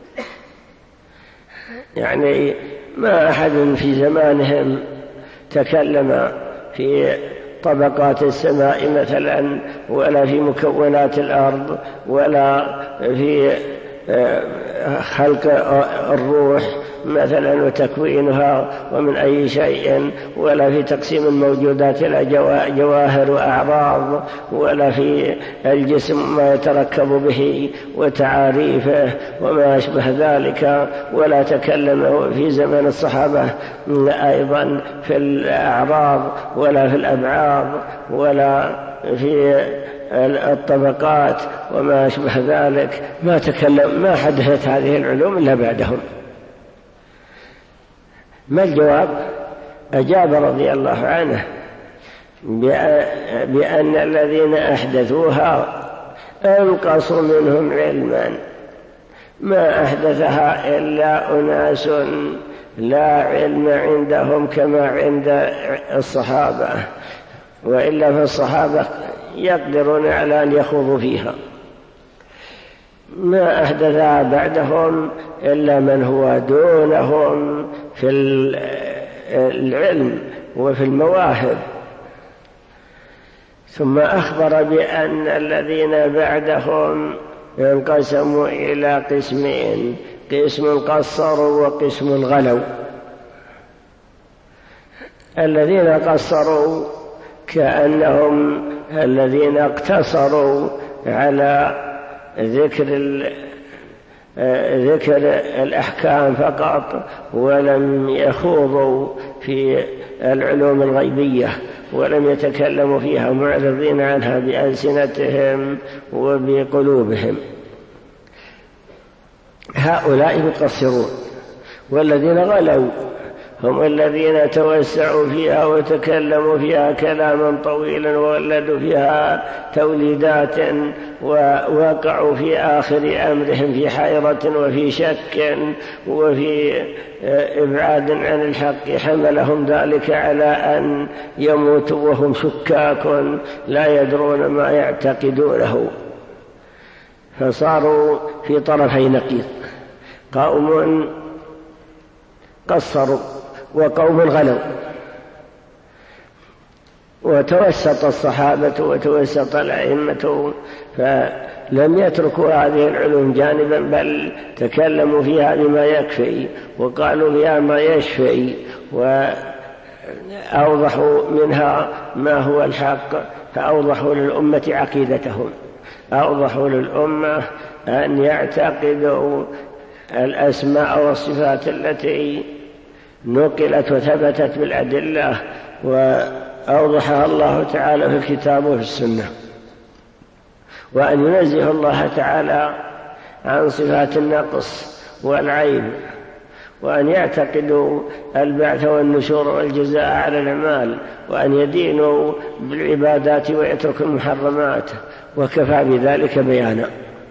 يعني ما أحد في زمانهم تكلم في طبقات السماء مثلا، ولا في مكونات الأرض، ولا في خلق الروح مثلا وتكوينها ومن أي شيء، ولا في تقسيم الموجودات إلى جواهر وأعراض، ولا في الجسم ما يتركب به وتعاريفه وما أشبه ذلك، ولا تكلم في زمن الصحابة أيضا في الأعراض ولا في الأبعاض ولا في الطبقات وما أشبه ذلك، ما تكلم ما حدثت هذه العلوم إلا بعدهم. ما الجواب؟ أجاب رضي الله عنه بأن الذين أحدثوها أنقصوا منهم علما، ما أحدثها إلا أناس لا علم عندهم كما عند الصحابة، وإلا فالصحابة يقدرون على أن يخوضوا فيها. ما أحدثها بعدهم إلا من هو دونهم في العلم وفي المواهب. ثم أخبر بأن الذين بعدهم انقسموا إلى قسمين: قسم قصروا وقسم غلوا. الذين قصروا كأنهم الذين اقتصروا على ذكر ذكر الأحكام فقط، ولم يخوضوا في العلوم الغيبية ولم يتكلموا فيها، معرضين عنها بألسنتهم وبقلوبهم. هؤلاء مقصرون. والذين غلوا هم الذين توسعوا فيها وتكلموا فيها كلاما طويلا وولدوا فيها توليدات ووقعوا في آخر أمرهم في حيرة وفي شك وفي إبعاد عن الحق، حملهم ذلك على أن يموتوا وهم شكاك لا يدرون ما يعتقدونه، فصاروا في طرفي نقيض: قوم قصروا وقوم غلوا. وتوسط الصحابة وتوسط الأئمة فلم يتركوا هذه العلوم جانبا، بل تكلموا فيها بما يكفي وقالوا فيها ما يشفي، وأوضحوا منها ما هو الحق، فأوضحوا للأمة عقيدتهم، أوضحوا للأمة أن يعتقدوا الأسماء والصفات التي نقلت وثبتت بالأدلة وأوضحها الله تعالى في الكتاب وفي السنة، وأن ينزه الله تعالى عن صفات النقص والعيب، وأن يعتقدوا البعث والنشور والجزاء على الأعمال، وأن يدينوا بالعبادات ويتركوا المحرمات، وكفى بذلك بيانا.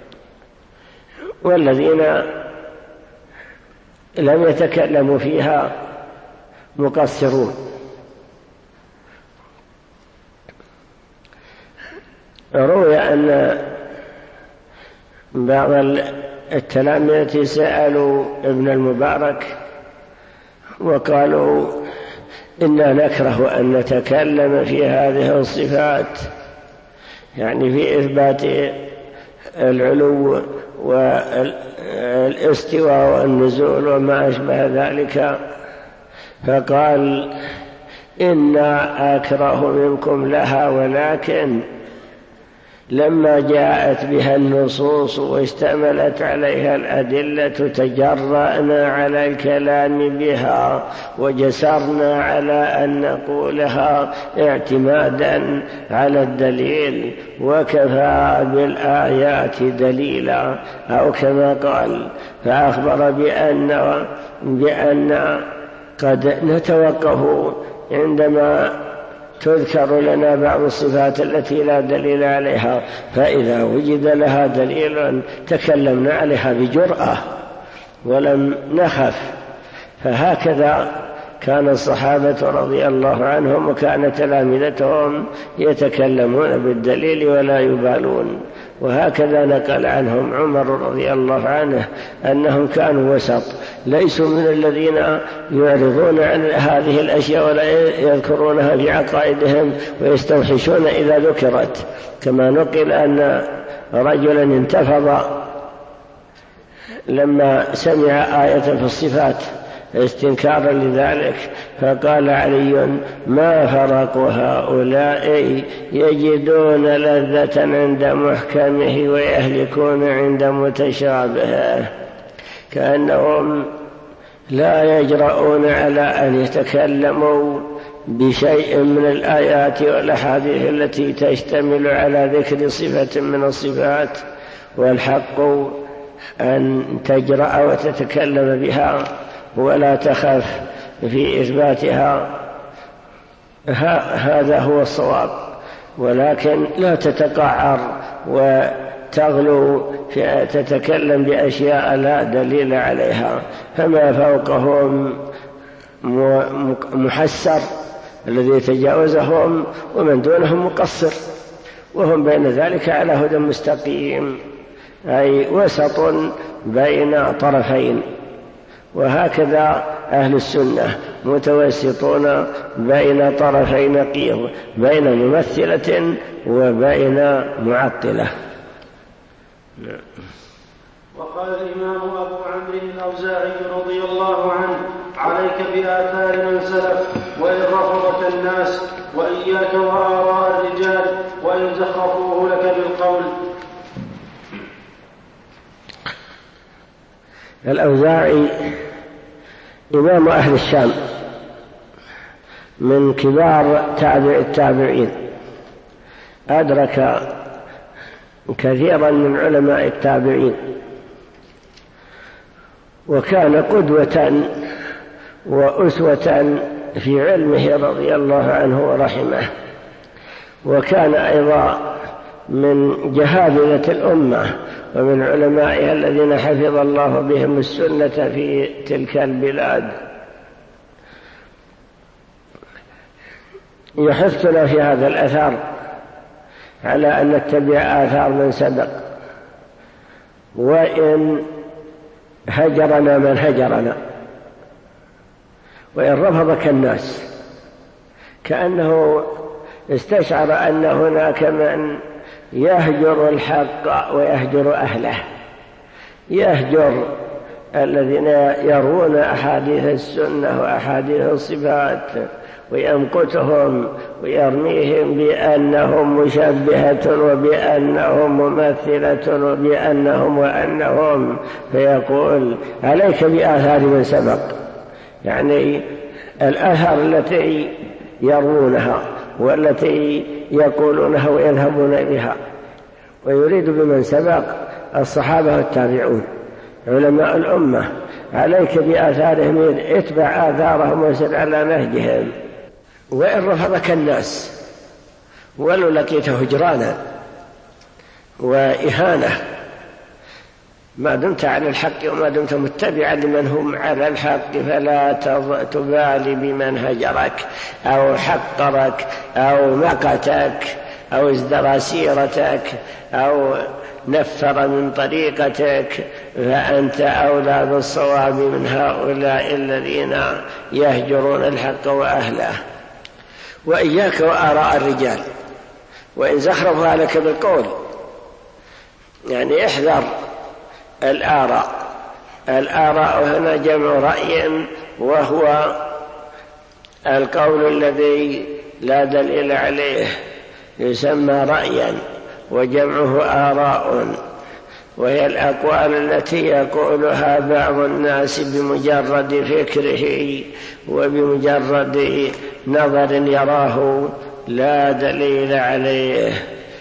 والذين لم يتكلموا فيها مقصرون. روي أن بعض التلاميذ سألوا ابن المبارك وقالوا: إنا نكره أن نتكلم في هذه الصفات، يعني في إثبات العلو والاستواء والنزول وما أشبه ذلك. فقال: إنا أكره منكم لها، ولكن لما جاءت بها النصوص واشتملت عليها الأدلة تجرأنا على الكلام بها وجسرنا على أن نقولها اعتمادا على الدليل، وكفى بالآيات دليلا، أو كما قال. فأخبر بأن, بأن قد نتوقف عندما تذكر لنا بعض الصفات التي لا دليل عليها، فإذا وجد لها دليل تكلمنا عليها بجرأة ولم نخف. فهكذا كان الصحابة رضي الله عنهم، وكان تلامذتهم يتكلمون بالدليل ولا يبالون. وهكذا نقل عنهم عمر رضي الله عنه أنهم كانوا وسط، ليسوا من الذين يعرضون عن هذه الأشياء ولا يذكرونها في عقائدهم ويستوحشون إذا ذكرت، كما نقل أن رجلا انتفض لما سمع آية في الصفات استنكارا لذلك فقال علي ما فرق هؤلاء يجدون لذة عند محكمه ويهلكون عند متشابهه، كأنهم لا يجرؤون على أن يتكلموا بشيء من الآيات والأحاديث التي تشتمل على ذكر صفة من الصفات، والحق أن تجرأ وتتكلم بها ولا تخاف في إثباتها، هذا هو الصواب، ولكن لا تتقعر وتغلو في تتكلم بأشياء لا دليل عليها، فما فوقهم محسر الذي يتجاوزهم ومن دونهم مقصر، وهم بين ذلك على هدى مستقيم، أي وسط بين طرفين. وهكذا أهل السنة متوسطون بين طرفي نقيض، بين ممثلة وبين معطلة. وقال الإمام أبو عمرو الأوزاعي رضي الله عنه عليك بآثار من سلف وإن رفضك الناس، وإياك وآراء الرجال وإن زخرفوه لك بالقول. الأوزاعي إمام أهل الشام من كبار تابع التابعين، أدرك كثيرا من علماء التابعين، وكان قدوة وأسوة في علمه رضي الله عنه ورحمه، وكان أيضا من جهابذة الأمة ومن علمائها الذين حفظ الله بهم السنة في تلك البلاد. يحثنا في هذا الأثر على أن نتبع آثار من سبق، وإن هجرنا من هجرنا، وإن رفضك الناس، كأنه استشعر أن هناك من يهجر الحق ويهجر أهله، يهجر الذين يرون أحاديث السنة وأحاديث الصفات ويمقتهم ويرميهم بأنهم مشبهة وبأنهم ممثلة وبأنهم وأنهم، فيقول عليك بآثار من سبق، يعني الآثار التي يرونها والتي يقولونها ويذهبون بها، ويريد بمن سبق الصحابة والتابعون علماء الأمة، عليك بآثارهم، اتبع آثارهم وسر على نهجهم. وإن رفضك الناس ولو لقيت هجرانا وإهانة، ما دمت على الحق وما دمت متبعا لمن هم على الحق فلا تبالي بمن هجرك أو حقرك أو مقتك أو ازدرى سيرتك أو نفر من طريقتك، فأنت أولى بالصواب من هؤلاء الذين يهجرون الحق وأهله. وإياك وآراء الرجال وإن زخرفها لك بالقول، يعني احذر الآراء. الآراء هنا جمع رأي، وهو القول الذي لا دليل عليه يسمى رأيا، وجمعه آراء، وهي الأقوال التي يقولها بعض الناس بمجرد فكره وبمجرد نظر يراه لا دليل عليه،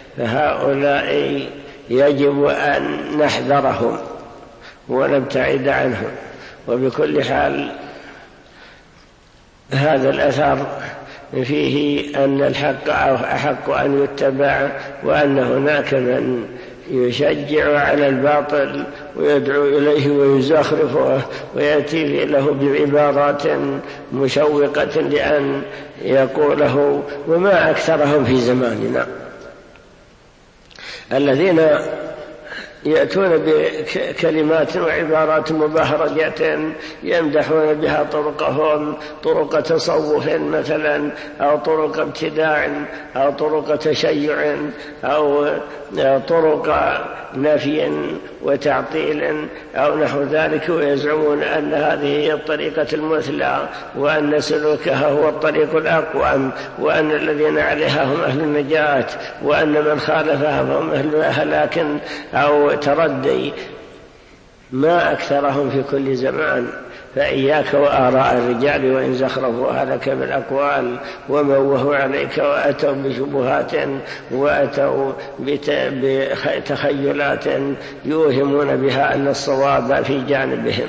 فهؤلاء يجب أن نحذرهم ونبتعد عنهم. وبكل حال هذا الأثر فيه أن الحق أحق أن يتبع، وأن هناك من يشجع على الباطل ويدعو إليه ويزخرفه ويأتي له بعبارات مشوقة لأن يقوله، وما أكثرهم في زماننا الذين يأتون بكلمات وعبارات مبهرجة يمدحون بها طرقهم، طرق تصوف مثلا، أو طرق ابتداع، أو طرق تشيع، أو طرق نفي وتعطيل أو نحو ذلك، ويزعمون أن هذه هي الطريقة المثلى وأن سلوكها هو الطريق الأقوم، وأن الذين عليها هم أهل النجاة، وأن من خالفها فهم أهل هلاك أو تردي. ما أكثرهم في كل زمان. فإياك وآراء الرجال وإن زخرفوها لك بالأقوال وموهوا عليك وأتوا بشبهات وأتوا بتخيلات يوهمون بها أن الصواب في جانبهم.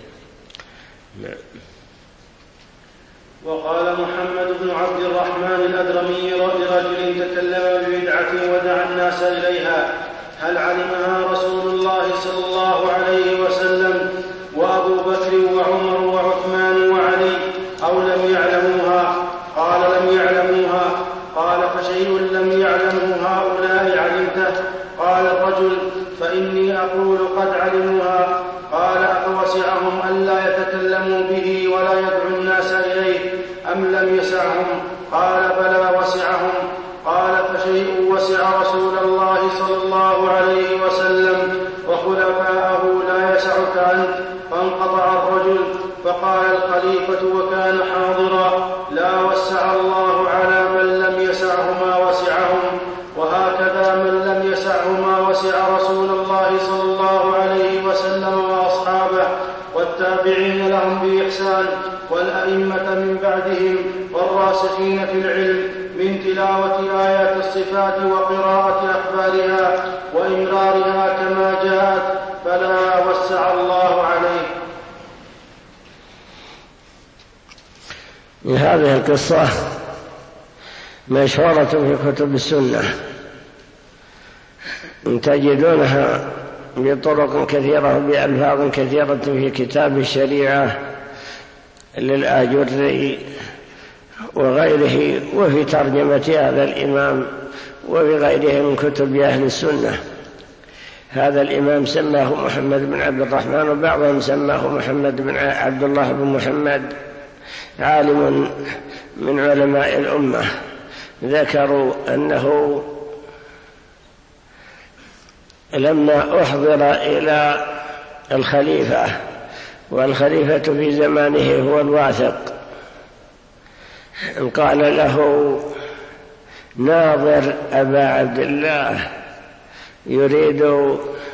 وقال محمد بن عبد الرحمن الأدرمي لرجل تكلم ببدعة ودعا الناس إليها: هل علمها رسول الله صلى الله عليه وسلم وأبو بكر وعمر وعثمان وعلي أو لم يعلموها؟ قال: لم يعلموها. قال: فشيء لم يعلمه هؤلاء علمته؟ قال الرجل: فإني أقول قد علموها. قال: أفوسعهم ألا يتكلموا به ولا يدعو الناس إليه أم لم يسعهم؟ قال: بلى وسعهم. قال: فشيء وسع رسول الله صلى الله عليه وسلم وخلفاءه لا يسعك أنت. فانقطع الرجل. فقال الخليفة وكان حاضرا: لا وسع الله على من لم يسعه ما وسعهم، وهكذا من لم يسعه ما وسع رسول الله صلى الله عليه وسلم وأصحابه والتابعين لهم بإحسان والأئمة من بعدهم والراسخين في العلم من تلاوة آيات الصفات وقراءة أخبارها وإمرارها كما جاءت، فلا وسع الله عليه. هذه القصة مشهورة في كتب السنة، تجدونها بطرق كثيرة بألفاظ كثيرة في كتاب الشريعة للآجري وغيره، وفي ترجمة هذا الإمام وفي غيره من كتب أهل السنة. هذا الإمام سماه محمد بن عبد الرحمن، وبعضهم سماه محمد بن عبد الله بن محمد، عالم من علماء الأمة. ذكروا أنه لما أحضر إلى الخليفة، والخليفة في زمانه هو الواثق، قال له: ناظر أبا عبد الله يريد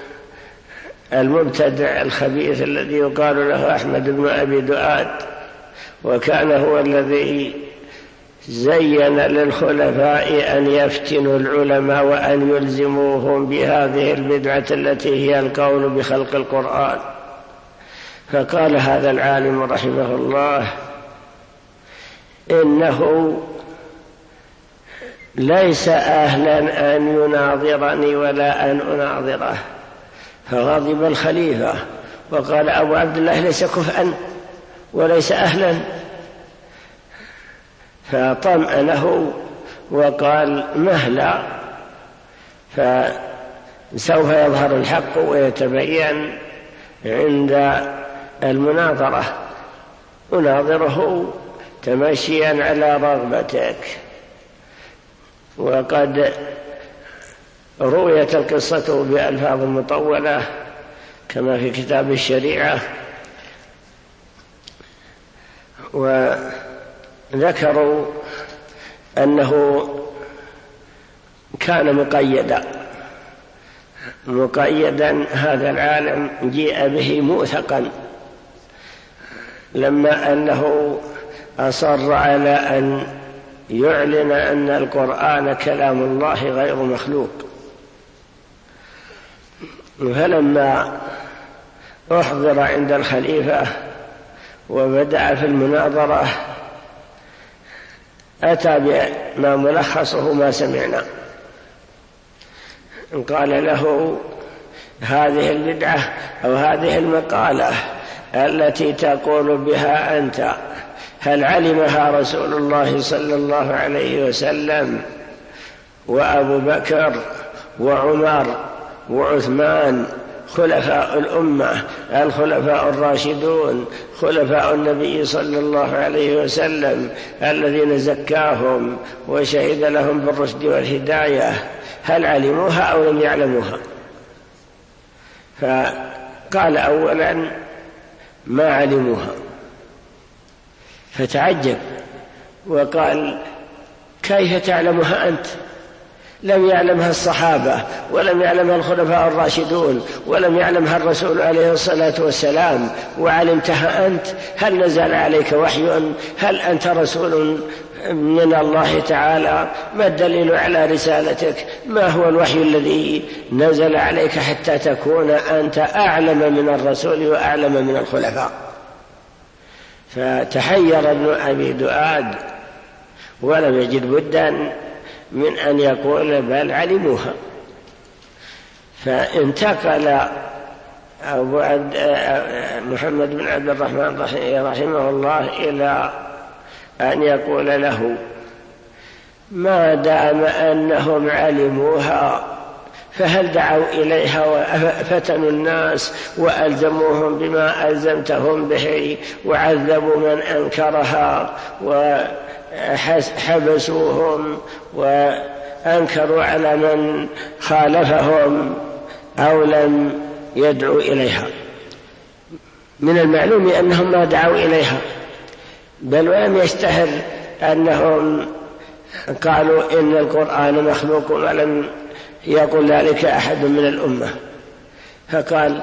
المبتدع الخبيث الذي يقال له أحمد بن أبي دؤاد، وكان هو الذي زين للخلفاء أن يفتنوا العلماء وأن يلزموهم بهذه البدعة التي هي القول بخلق القرآن. فقال هذا العالم رحمه الله: إنه ليس أهلا أن يناظرني ولا أن أناظره. فغضب الخليفة وقال: أبو عبد الله ليس كفءا وليس أهلا. فطمأنه وقال: مهلا، فسوف يظهر الحق ويتبين عند المناظرة، أناظره تمشيا على رغبتك. وقد رويت القصة بألفاظ مطولة كما في كتاب الشريعة، وذكروا أنه كان مقيدا مقيدا هذا العالم جيء به موثقا، لما أنه أصر على أن يعلن أن القرآن كلام الله غير مخلوق. فلما أحضر عند الخليفة وبدأ في المناظرة أتى بما ملخصه ما سمعنا. قال له: هذه البدعة أو هذه المقالة التي تقول بها أنت هل علمها رسول الله صلى الله عليه وسلم وأبو بكر وعمر وعثمان خلفاء الأمة الخلفاء الراشدون خلفاء النبي صلى الله عليه وسلم الذين زكاهم وشهد لهم بالرشد والهداية، هل علموها أو لم يعلموها؟ فقال أولا ما علموها، فتعجب وقال كيف تعلمها أنت؟ لم يعلمها الصحابة ولم يعلمها الخلفاء الراشدون ولم يعلمها الرسول عليه الصلاة والسلام، وعلمتها أنت؟ هل نزل عليك وحي؟ هل أنت رسول من الله تعالى؟ ما الدليل على رسالتك؟ ما هو الوحي الذي نزل عليك حتى تكون أنت أعلم من الرسول وأعلم من الخلفاء؟ فتحير ابن أبي دؤاد ولم يجد بدا من أن يقول بل علموها. فانتقل أبو محمد بن عبد الرحمن رحمه الله إلى أن يقول له ما دام أنهم علموها فهل دعوا إليها وفتنوا الناس وألزموهم بما ألزمتهم به وعذبوا من أنكرها وحبسوهم وأنكروا على من خالفهم أو لم يدعوا إليها؟ من المعلوم أنهم ما دعوا إليها، بل ولم يشتهر أنهم قالوا إن القرآن مخلوق ولم يقول ذلك أحد من الأمة. فقال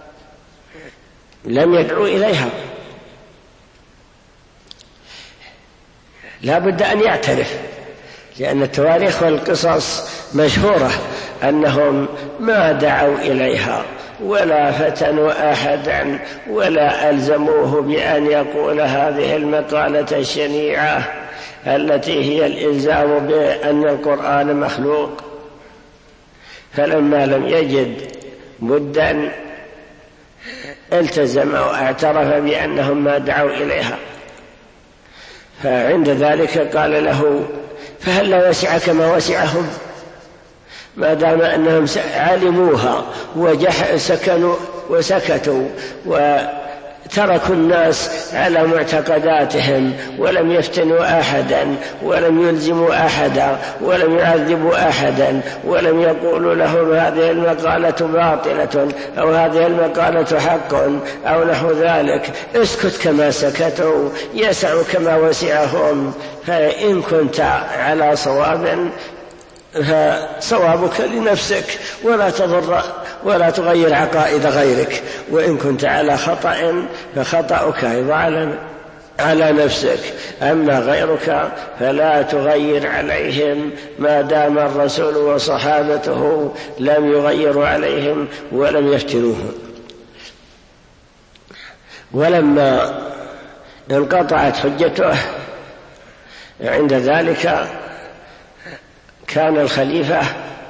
لم يدعوا إليها، لا بد أن يعترف، لأن التواريخ والقصص مشهورة أنهم ما دعوا إليها ولا فتنوا أحدا ولا ألزموه بأن يقول هذه المقالة الشنيعة التي هي الإلزام بأن القرآن مخلوق. فلما لم يجد بدا التزم واعترف بأنهم ما دعوا إليها. فعند ذلك قال له فهل لا وسعك ما وسعهم؟ ما دام أنهم علموها وسكنوا وسكتوا وتركوا الناس على معتقداتهم ولم يفتنوا أحدا ولم يلزموا أحدا ولم يعذبوا أحدا ولم يقولوا لهم هذه المقالة باطلة أو هذه المقالة حق أو نحو ذلك، اسكت كما سكتوا يسع كما وسعهم. فإن كنت على صواب فصوابك لنفسك ولا تضر ولا تغير عقائد غيرك، وإن كنت على خطأ فخطأك أيضا على نفسك، أما غيرك فلا تغير عليهم ما دام الرسول وصحابته لم يغيروا عليهم ولم يفتنوهم. ولما انقطعت حجته عند ذلك كان الخليفة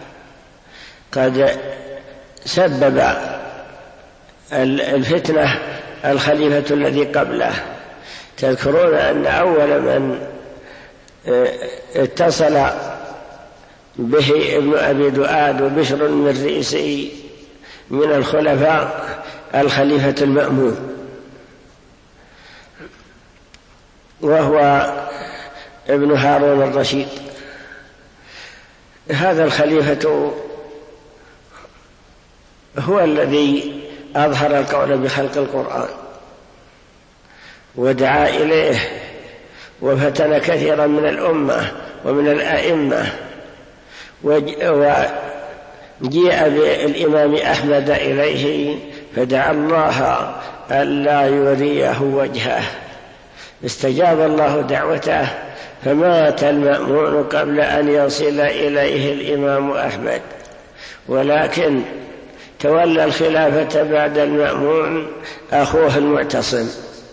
قد سبب الفتنة الخليفة الذي قبله. تذكرون أن أول من اتصل به ابن أبي دؤاد وبشر المريسي من الخلفاء الخليفة المأمون، وهو ابن هارون الرشيد. هذا الخليفة هو الذي أظهر القول بخلق القرآن ودعا إليه وفتن كثيرا من الأمة ومن الأئمة، وجيء بالإمام أحمد إليه فدعا الله ألا يريه وجهه، استجاب الله دعوته فمات المأمون قبل أن يصل إليه الإمام أحمد، ولكن تولى الخلافة بعد المأمون أخوه المعتصم،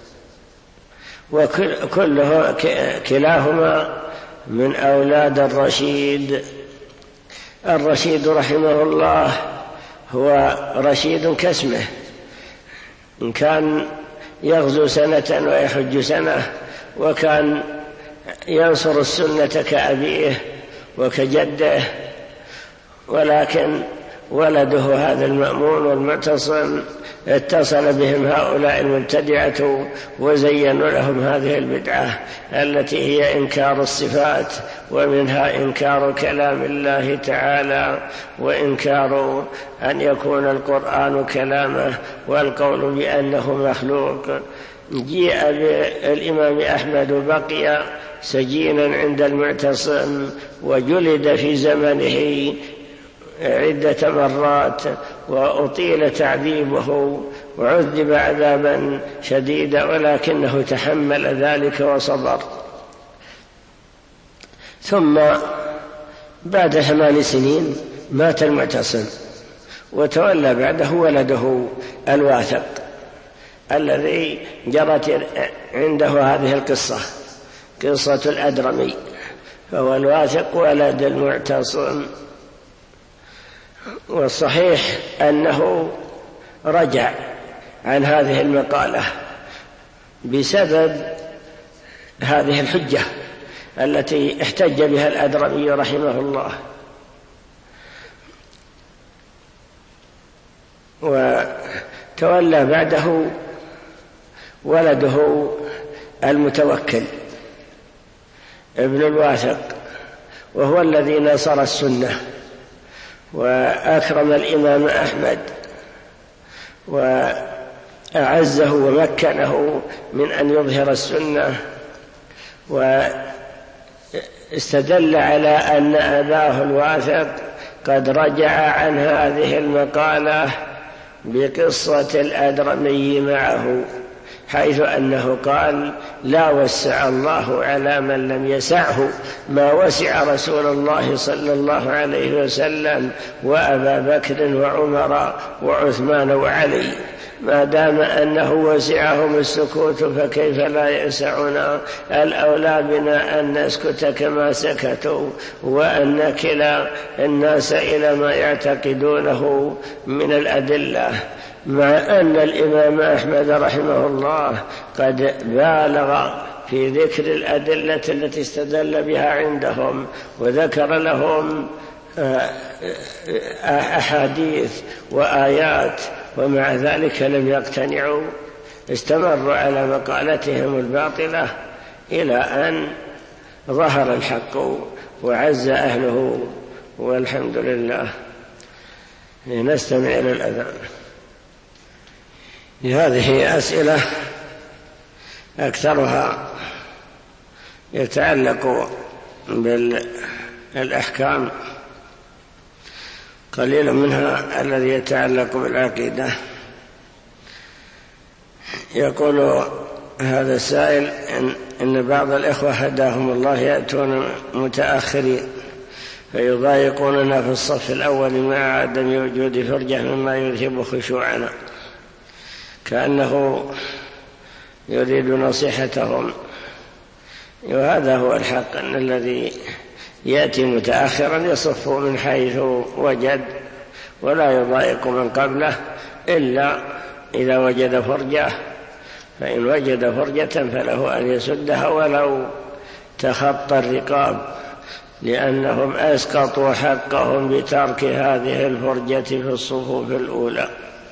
وكله كلاهما من أولاد الرشيد. الرشيد رحمه الله هو رشيد كاسمه، إن كان يغزو سنة ويحج سنة، وكان ينصر السنة كأبيه وكجده، ولكن ولده هذا المأمون والمعتصم اتصل بهم هؤلاء المبتدعة وزينوا لهم هذه البدعة التي هي إنكار الصفات، ومنها إنكار كلام الله تعالى، وإنكار أن يكون القرآن كلامه، والقول بأنه مخلوق. جيء بالإمام أحمد بقي سجينا عند المعتصم، وجلد في زمنه عدة مرات، وأطيل تعذيبه وعذب عذابا شديدا، ولكنه تحمل ذلك وصبر. ثم بعد ثمان سنين مات المعتصم، وتولى بعده ولده الواثق الذي جرت عنده هذه القصة، قصة الأدرمي، فهو الواثق ولد المعتصم. والصحيح أنه رجع عن هذه المقالة بسبب هذه الحجة التي احتج بها الأدرمي رحمه الله. وتولى بعده ولده المتوكل ابن الواثق، وهو الذي نصر السنة وأكرم الإمام أحمد وأعزه ومكنه من أن يظهر السنة، واستدل على أن أباه الواثق قد رجع عن هذه المقالة بقصة الأدرمي معه، حيث أنه قال: لا وسع الله على من لم يسعه ما وسع رسول الله صلى الله عليه وسلم وأبا بكر وعمر وعثمان وعلي. ما دام أنه وسعهم السكوت فكيف لا يسعنا؟ الأولى بنا أن نسكت كما سكتوا، وأن نكل الناس إلى ما يعتقدونه من الأدلة، مع أن الإمام أحمد رحمه الله قد بالغ في ذكر الأدلة التي استدل بها عندهم، وذكر لهم أحاديث وآيات، ومع ذلك لم يقتنعوا، استمروا على مقالتهم الباطلة إلى أن ظهر الحق وعز أهله، والحمد لله. نستمع إلى الأذان. هذه أسئلة أكثرها يتعلق بالأحكام، قليل منها الذي يتعلق بالعقيدة. يقول هذا السائل إن, إن بعض الإخوة هداهم الله يأتون متأخرين فيضايقوننا في الصف الأول مع عدم وجود فرجة مما يذهب خشوعنا، كأنه يريد نصيحتهم. وهذا هو الحق، أن الذي يأتي متأخرا يصف من حيث وجد، ولا يضايق من قبله إلا إذا وجد فرجة، فإن وجد فرجة فله أن يسدها ولو تخطى الرقاب، لأنهم أسقطوا حقهم بترك هذه الفرجة في الصفوف الأولى.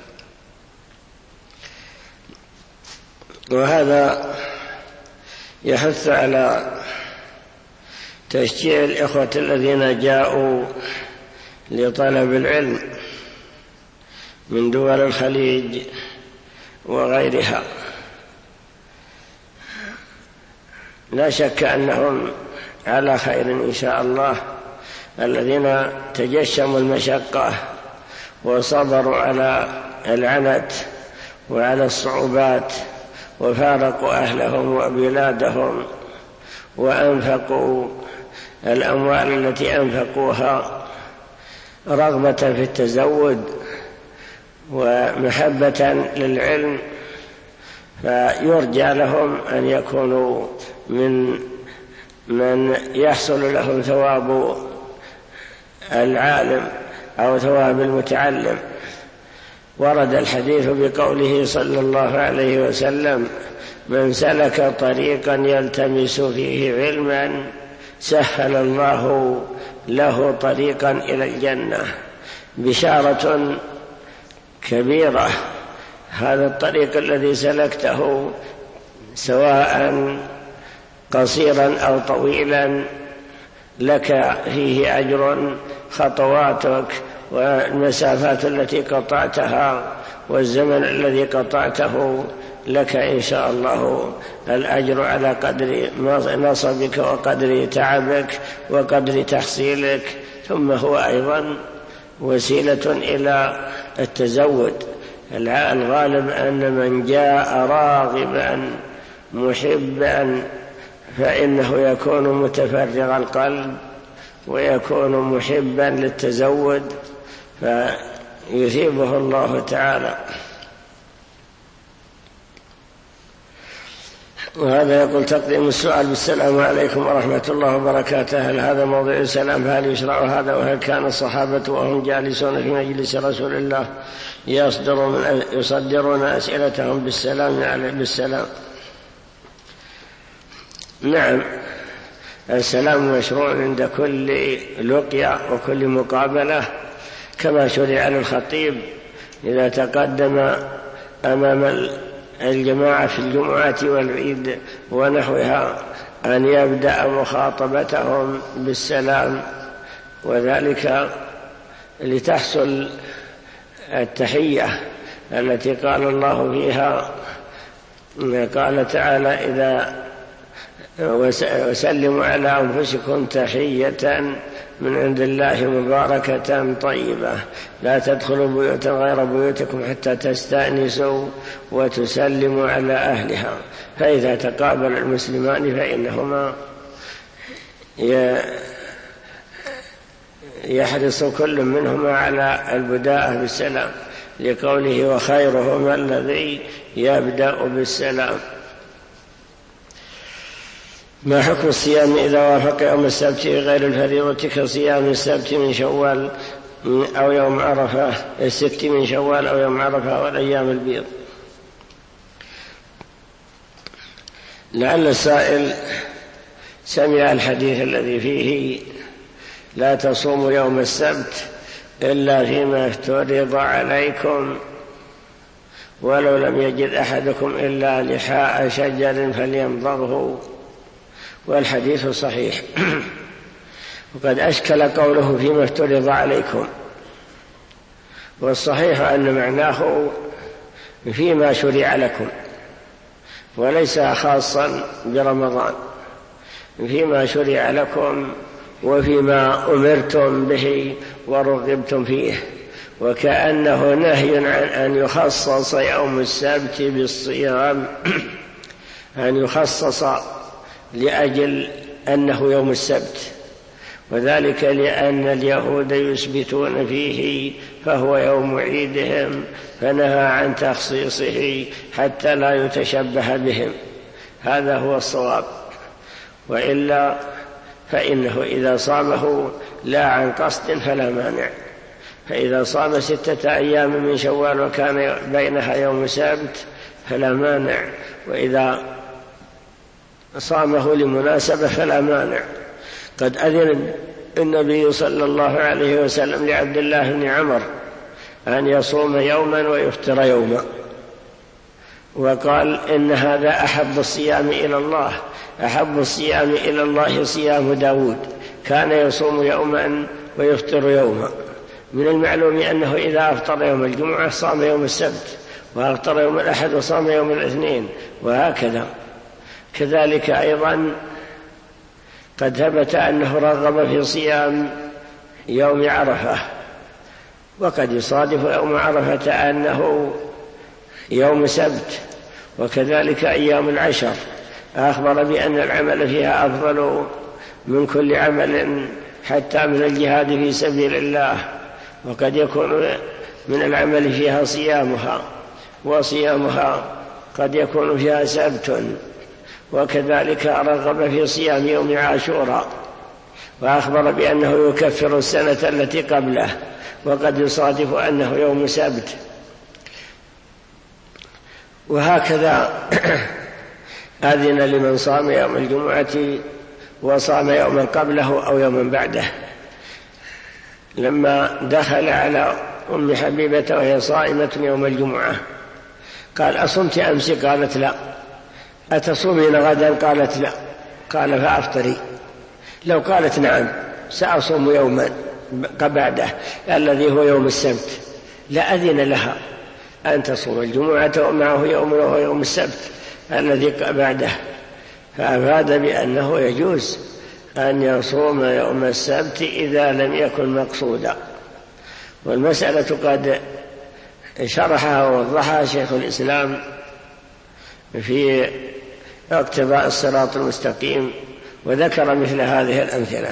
وهذا يحث على تشجيع الإخوة الذين جاءوا لطلب العلم من دول الخليج وغيرها. لا شك أنهم على خير إن شاء الله، الذين تجشموا المشقة وصبروا على العنت وعلى الصعوبات، وفارقوا أهلهم وبلادهم، وأنفقوا الأموال التي أنفقوها رغبة في التزود ومحبة للعلم، فيرجى لهم أن يكونوا من من يحصل لهم ثواب العالم أو ثواب المتعلم. ورد الحديث بقوله صلى الله عليه وسلم: من سلك طريقا يلتمس فيه علما سهل الله له طريقا إلى الجنة. بشارة كبيرة هذا الطريق الذي سلكته سواء قصيرا أو طويلا لك فيه أجر، خطواتك والمسافات التي قطعتها والزمن الذي قطعته لك إن شاء الله الأجر على قدر نصبك وقدر تعبك وقدر تحصيلك. ثم هو أيضا وسيلة إلى التزود. الغالب أن من جاء راغبا محبا فإنه يكون متفرغ القلب ويكون محبا للتزود فيثيبه الله تعالى. وهذا يقول: تقديم السؤال بالسلام عليكم ورحمة الله وبركاته، هل هذا موضع السلام؟ فهل يشرع هذا؟ وهل كان الصحابة وهم جالسون في مجلس رسول الله يصدرون, يصدرون أسئلتهم بالسلام عليه بالسلام؟ نعم، السلام مشروع عند كل لقيا وكل مقابلة، كما شرع للخطيب إذا تقدم أمام الجماعة في الجمعة والعيد ونحوها أن يبدأ مخاطبتهم بالسلام، وذلك لتحصل التحية التي قال الله فيها، قال تعالى: إذا وسلموا على أنفسكم تحية من عند الله مباركة طيبة، لا تدخلوا بيوتا غير بيوتكم حتى تستأنسوا وتسلموا على أهلها. فإذا تقابل المسلمان فإنهما يحرص كل منهما على البداءة بالسلام، لقوله: وخيرهما الذي يبدأ بالسلام. ما حكم الصيام إذا وافق يوم السبت غير الفريضة كصيام السبت من شوال أو يوم عرفة، الست من شوال أو يوم عرفة والأيام البيض؟ لعل السائل سمع الحديث الذي فيه: لا تصوموا يوم السبت إلا فيما افترض عليكم، ولو لم يجد أحدكم إلا لحاء شجر فليمضغه. والحديث صحيح. وقد أشكل قوله فيما افترض عليكم، والصحيح أن معناه فيما شرع لكم، وليس خاصا برمضان، فيما شرع لكم وفيما أمرتم به ورغبتم فيه، وكأنه نهي عن أن يخصص يوم السبت بالصيام، أن يخصص لأجل أنه يوم السبت، وذلك لأن اليهود يثبتون فيه فهو يوم عيدهم، فنهى عن تخصيصه حتى لا يتشبه بهم. هذا هو الصواب. وإلا فإنه إذا صامه لا عن قصد فلا مانع. فإذا صام ستة أيام من شوال وكان بينها يوم سبت فلا مانع، وإذا صامه لمناسبة فلا مانع. قد أذن النبي صلى الله عليه وسلم لعبد الله بن عمر أن يصوم يوما ويفطر يوما، وقال: إن هذا أحب الصيام إلى الله، أحب الصيام إلى الله صيام داود، كان يصوم يوما ويفطر يوما. من المعلوم أنه إذا أفطر يوم الجمعة صام يوم السبت، وأفطر يوم الأحد وصام يوم الاثنين، وهكذا. كذلك أيضا قد ثبت أنه رغب في صيام يوم عرفة، وقد يصادف يوم عرفة أنه يوم سبت، وكذلك أيام العشر أخبر بأن العمل فيها أفضل من كل عمل حتى من الجهاد في سبيل الله، وقد يكون من العمل فيها صيامها، وصيامها قد يكون فيها سبت. وكذلك رغب في صيام يوم عاشوراء، وأخبر بأنه يكفر السنة التي قبله، وقد يصادف أنه يوم سبت. وهكذا أذن لمن صام يوم الجمعة وصام يوما قبله أو يوما بعده. لما دخل على أم حبيبة وهي صائمة يوم الجمعة قال أصمت أمس؟ قالت لا. أتصومين غدا؟ قالت لا. قال فأفطري. لو قالت نعم سأصوم يوما بعده الذي هو يوم السبت لأذن لها أن تصوم الجمعة ومعه يوم وهو يوم السبت الذي بعده، فأفاد بأنه يجوز أن يصوم يوم السبت إذا لم يكن مقصودا. والمسألة قد شرحها ووضحها شيخ الإسلام في اقتضاء الصراط المستقيم، وذكر مثل هذه الأمثلة.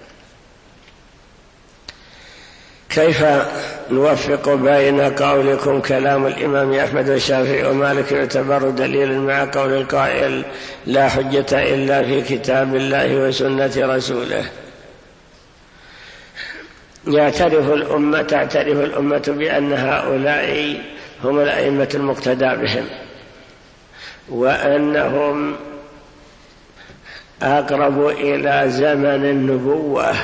كيف نوفق بين قولكم كلام الإمام أحمد والشافعي ومالك يعتبر دليلا مع قول القائل لا حجة إلا في كتاب الله وسنة رسوله؟ يعترف الأمة تعترف الأمة بأن هؤلاء هم الأئمة المقتدى بهم، وأنهم أقرب إلى زمن النبوة،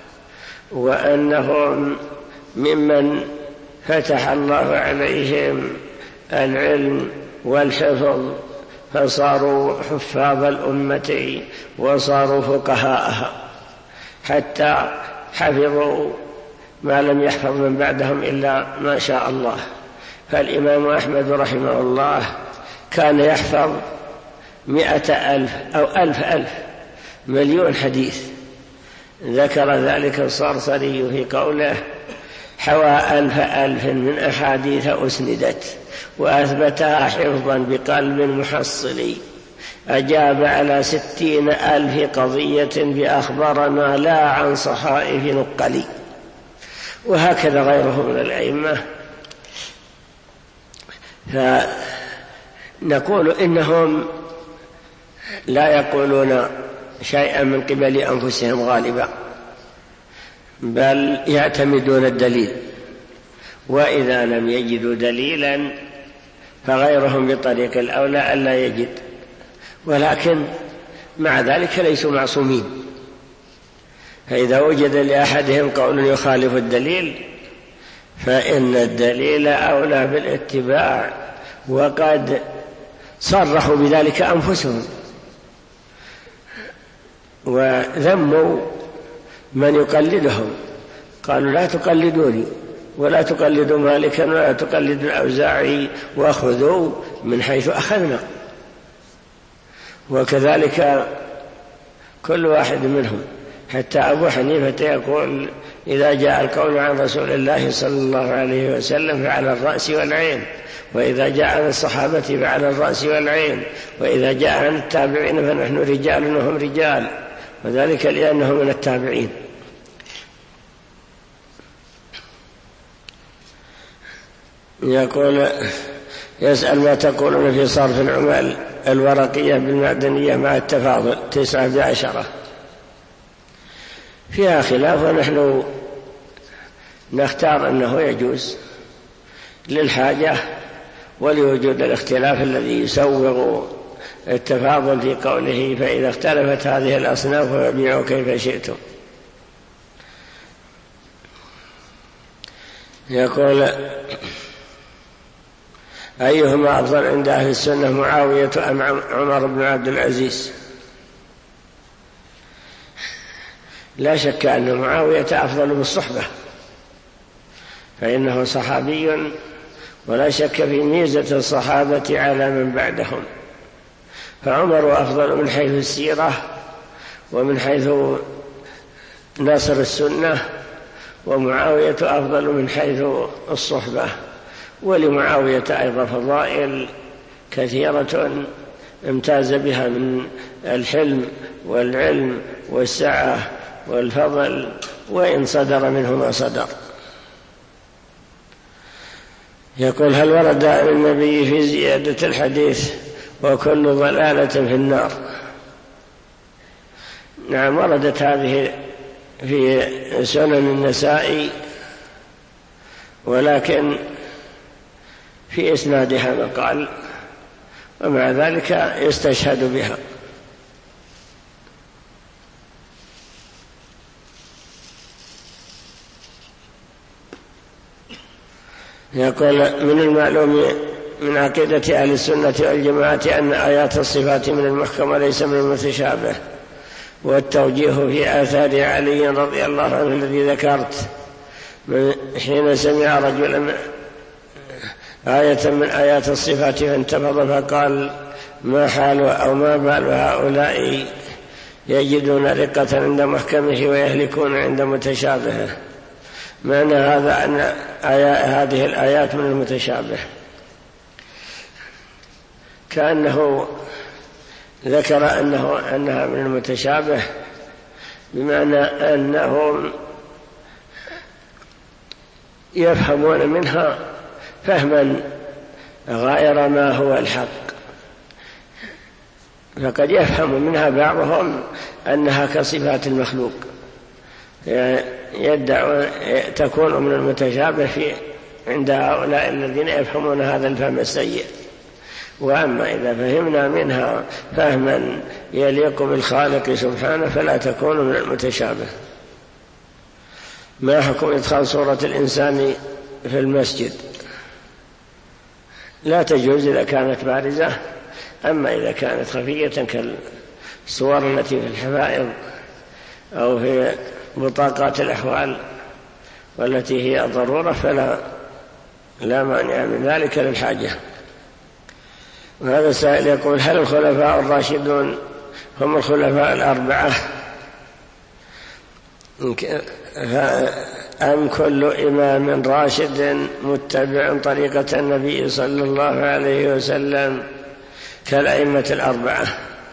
وأنهم ممن فتح الله عليهم العلم والحفظ فصاروا حفاظ الأمة وصاروا فقهاءها حتى حفظوا ما لم يحفظ من بعدهم إلا ما شاء الله. فالإمام أحمد رحمه الله كان يحفظ مئة ألف أو ألف ألف مليون حديث، ذكر ذلك الصرصري في قوله حوى ألف ألف من أحاديث أسندت وأثبتها حفظا بقلب محصل، أجاب على ستين ألف قضية بأخبارنا لا عن صحائف نقلي. وهكذا غيره من الأئمة. فنقول إنهم لا يقولون شيئا من قبل أنفسهم غالبا، بل يعتمدون الدليل، وإذا لم يجدوا دليلا فغيرهم بطريق الأولى ألا يجد. ولكن مع ذلك ليسوا معصومين، فإذا وجد لأحدهم قول يخالف الدليل فإن الدليل أولى بالاتباع، وقد صرحوا بذلك أنفسهم وذموا من يقلدهم، قالوا لا تقلدوني ولا تقلدوا مالكا ولا تقلدوا الأوزاعي وأخذوا من حيث أخذنا. وكذلك كل واحد منهم، حتى أبو حنيفة يقول إذا جاء القول عن رسول الله صلى الله عليه وسلم فعلى الرأس والعين، وإذا جاء عن الصحابة فعلى الرأس والعين، وإذا جاء عن التابعين فنحن رجال وهم رجال، وذلك لأنه من التابعين. يقول يسأل ما تقولون في صرف العمال الورقية بالمعدنية مع التفاضل تسعة بعشرة؟ فيها خلاف، ونحن نختار أنه يجوز للحاجة ولوجود الاختلاف الذي يسوغ التفاضل في قوله فإذا اختلفت هذه الأصناف فبيعوا كيف شئتم. يقول أيهما أفضل عند أهل السنة معاوية أم عمر بن عبد العزيز؟ لا شك أن معاوية أفضل بالصحبة، فإنه صحابي، ولا شك في ميزة الصحابة على من بعدهم. فعمر أفضل من حيث السيرة ومن حيث نصر السنة، ومعاوية أفضل من حيث الصحبة. ولمعاوية أيضا فضائل كثيرة امتاز بها من الحلم والعلم والسعة والفضل، وإن صدر منه ما صدر. يقول هل ورد عن النبي في زيادة الحديث وكل ضلالة في النار؟ نعم، وردت هذه في سنن النسائي، ولكن في إسنادها مقال، ومع ذلك يستشهد بها. يقول من المعلوم من عقيدة أهل السنة والجماعة أن آيات الصفات من المحكم وليس من المتشابه، والتوجيه في آثار علي رضي الله عنه الذي ذكرت حين سمع رجلا آية من آيات الصفات فانتفض فقال: ما حال أو ما بال هؤلاء يجدون رقة عند محكمه ويهلكون عند متشابهه. معنى هذا أن هذه الآيات من المتشابه، كأنه ذكر أنه أنها من المتشابه بمعنى أنهم يفهمون منها فهما غير ما هو الحق، فقد يفهم منها بعضهم أنها كصفات المخلوق، يدعون تكون من المتشابه في عند هؤلاء الذين يفهمون هذا الفهم السيء. وأما إذا فهمنا منها فهما يليق بالخالق سبحانه فلا تكون من المتشابه. ما حكم إدخال صورة الإنسان في المسجد؟ لا تجوز إذا كانت بارزة، أما إذا كانت خفية كالصور التي في الحفائض أو في بطاقات الأحوال والتي هي ضرورة فلا لا مانع من ذلك للحاجة. وهذا السائل يقول: هل الخلفاء الراشدون هم الخلفاء الأربعة أم كل إمام راشد متبع طريقة النبي صلى الله عليه وسلم كالأئمة الأربعة؟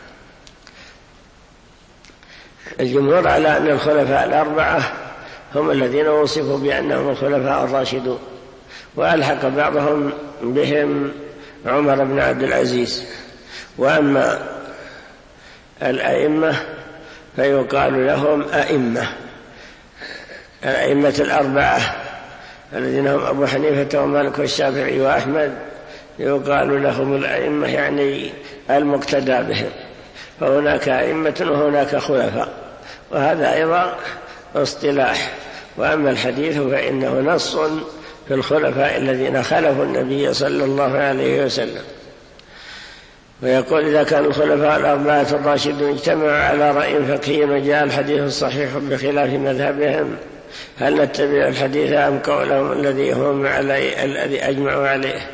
الجمهور على أن الخلفاء الأربعة هم الذين وصفوا بأنهم الخلفاء الراشدون، وألحق بعضهم بهم عمر بن عبد العزيز. وأما الأئمة فيقال لهم أئمة، الأئمة الأربعة الذين هم أبو حنيفة ومالك والشافعي وأحمد يقال لهم الأئمة يعني المقتدى بهم، فهناك أئمة وهناك خلفاء، وهذا أيضا اصطلاح. وأما الحديث فإنه نص في الخلفاء الذين خلفوا النبي صلى الله عليه وسلم. ويقول: إذا كان الخلفاء الأربعة الراشدون اجتمعوا على رأي فقهي وجاء الحديث الصحيح بخلاف مذهبهم هل نتبع الحديث أم قولهم الذي هم عليه الذي أجمعوا عليه؟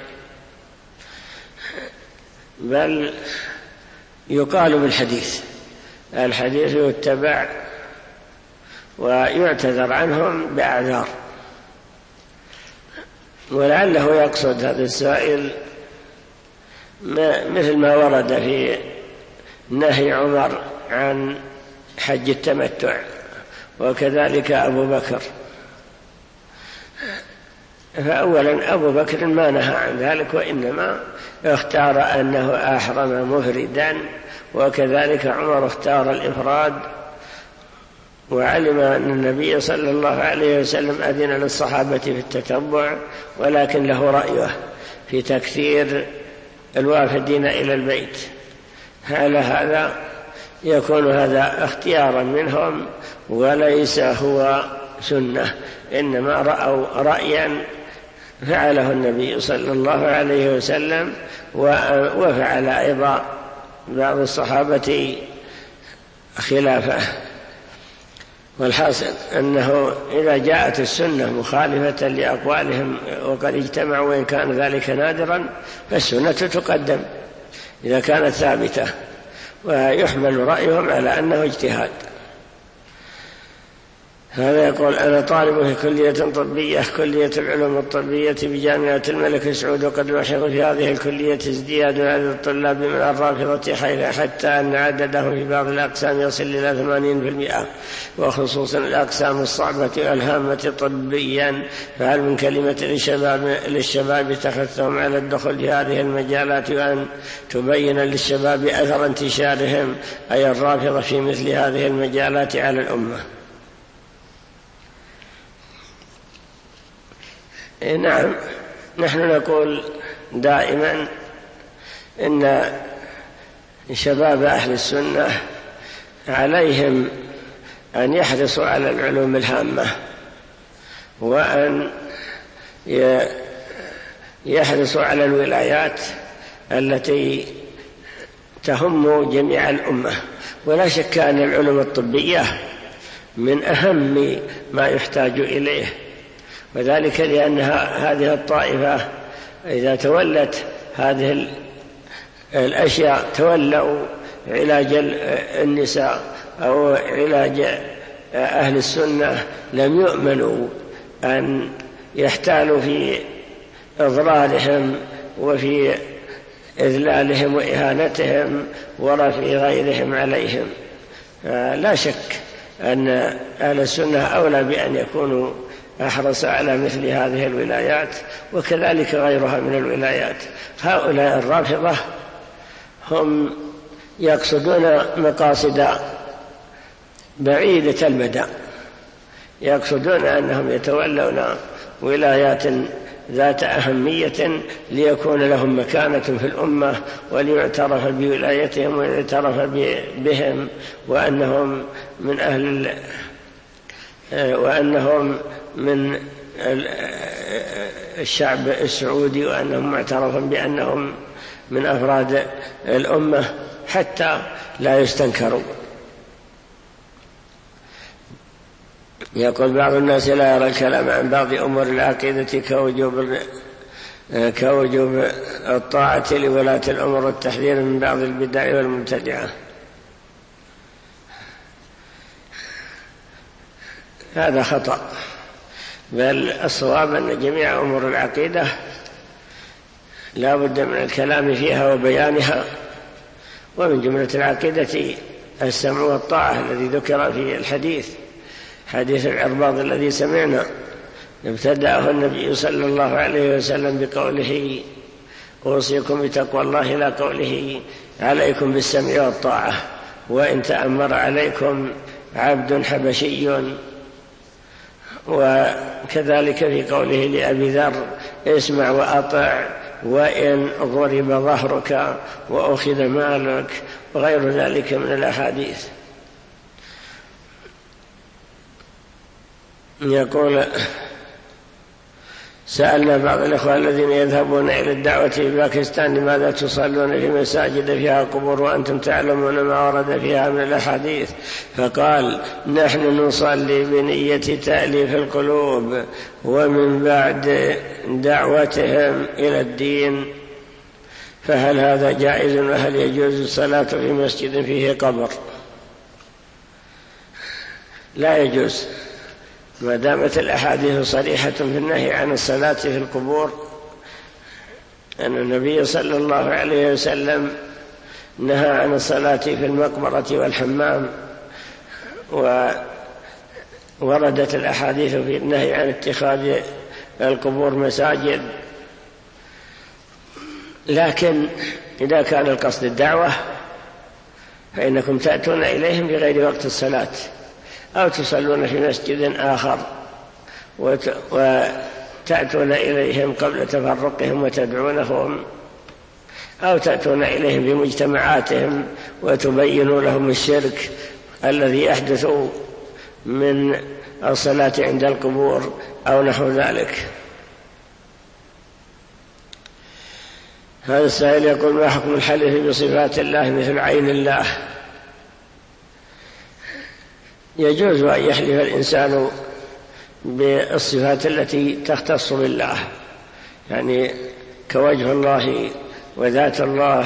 بل يقال بالحديث، الحديث يتبع ويعتذر عنهم بأعذار. ولعله يقصد هذا السائل مثل ما ورد في نهي عمر عن حج التمتع، وكذلك أبو بكر. فأولا أبو بكر ما نهى عن ذلك، وإنما اختار أنه أحرم مفردا، وكذلك عمر اختار الإفراد، وعلم أن النبي صلى الله عليه وسلم أذن للصحابة في التتبع، ولكن له رأيه في تكثير الوافدين إلى البيت. على هذا يكون هذا اختيارا منهم وليس هو سنة، إنما رأوا رأيا فعله النبي صلى الله عليه وسلم، وفعل أيضا بعض الصحابة خلافه. والحاصل أنه إذا جاءت السنة مخالفة لأقوالهم وقد اجتمعوا وإن كان ذلك نادرا فالسنة تقدم إذا كانت ثابتة، ويحمل رأيهم على أنه اجتهاد. هذا يقول: أنا طالب في كلية طبية، كلية العلوم الطبية بجامعة الملك سعود، وقد لاحظ في هذه الكلية ازدياد عدد الطلاب من الرافضة حتى أن عددهم في بعض الأقسام يصل إلى ثمانين بالمئة، وخصوصا الأقسام الصعبة والهامة طبيا. فهل من كلمة للشباب, للشباب تحثهم على الدخول في هذه المجالات، وأن تبين للشباب أثر انتشارهم أي الرافضة في مثل هذه المجالات على الأمة؟ نعم، نحن نقول دائما إن شباب أهل السنة عليهم أن يحرصوا على العلوم الهامة، وأن يحرص على الولايات التي تهم جميع الأمة. ولا شك أن العلوم الطبية من أهم ما يحتاج إليه، وذلك لأن هذه الطائفة إذا تولت هذه الأشياء تولوا علاج النساء أو علاج أهل السنة، لم يؤمنوا أن يحتالوا في إضرارهم وفي إذلالهم وإهانتهم ورفع غيرهم عليهم. لا شك أن أهل السنة أولى بأن يكونوا أحرص على مثل هذه الولايات، وكذلك غيرها من الولايات. هؤلاء الرافضة هم يقصدون مقاصد بعيدة المدى، يقصدون أنهم يتولون ولايات ذات أهمية ليكون لهم مكانة في الأمة وليعترف بولايتهم ويعترف بهم، وأنهم من أهل وأنهم من الشعب السعودي، وأنهم معترف بأنهم من أفراد الأمة حتى لا يستنكروا. يقول بعض الناس لا يرى الكلام عن بعض أمور العقيدة كوجوب كوجوب الطاعة لولاة الأمور والتحذير من بعض البدع والمبتدعة. هذا خطأ، بل الصواب أن جميع أمور العقيدة لا بد من الكلام فيها وبيانها، ومن جملة العقيدة السمع والطاعة الذي ذكر في الحديث، حديث العرباض الذي سمعنا ابتدأه النبي صلى الله عليه وسلم بقوله أوصيكم بتقوى الله، إلى قوله عليكم بالسمع والطاعة وإن تأمر عليكم عبد حبشي، وكذلك في قوله لأبي ذر اسمع وأطع وإن ضرب ظهرك وأخذ مالك، وغير ذلك من الأحاديث. يقول سألنا بعض الإخوة الذين يذهبون إلى الدعوة في باكستان لماذا تصلون في مساجد فيها قبور وأنتم تعلمون ما ورد فيها من الأحاديث؟ فقال نحن نصلي بنية تأليف القلوب ومن بعد دعوتهم إلى الدين، فهل هذا جائز وهل يجوز الصلاة في مسجد فيه قبر؟ لا يجوز، ما دامت الأحاديث صريحة في النهي عن الصلاة في القبور. أن النبي صلى الله عليه وسلم نهى عن الصلاة في المقبرة والحمام، ووردت الأحاديث في النهي عن اتخاذ القبور مساجد. لكن إذا كان القصد الدعوة فإنكم تأتون إليهم بغير وقت الصلاة، أو تصلون في مسجد آخر وتأتون إليهم قبل تفرقهم وتدعونهم، أو تأتون إليهم بمجتمعاتهم وتبينوا لهم الشرك الذي يحدث من الصلاة عند القبور أو نحو ذلك. هذا السائل يقول ما حكم الحلف بصفات الله مثل عين الله؟ يجوز أن يحلف الإنسان بالصفات التي تختص بالله، يعني كوجه الله وذات الله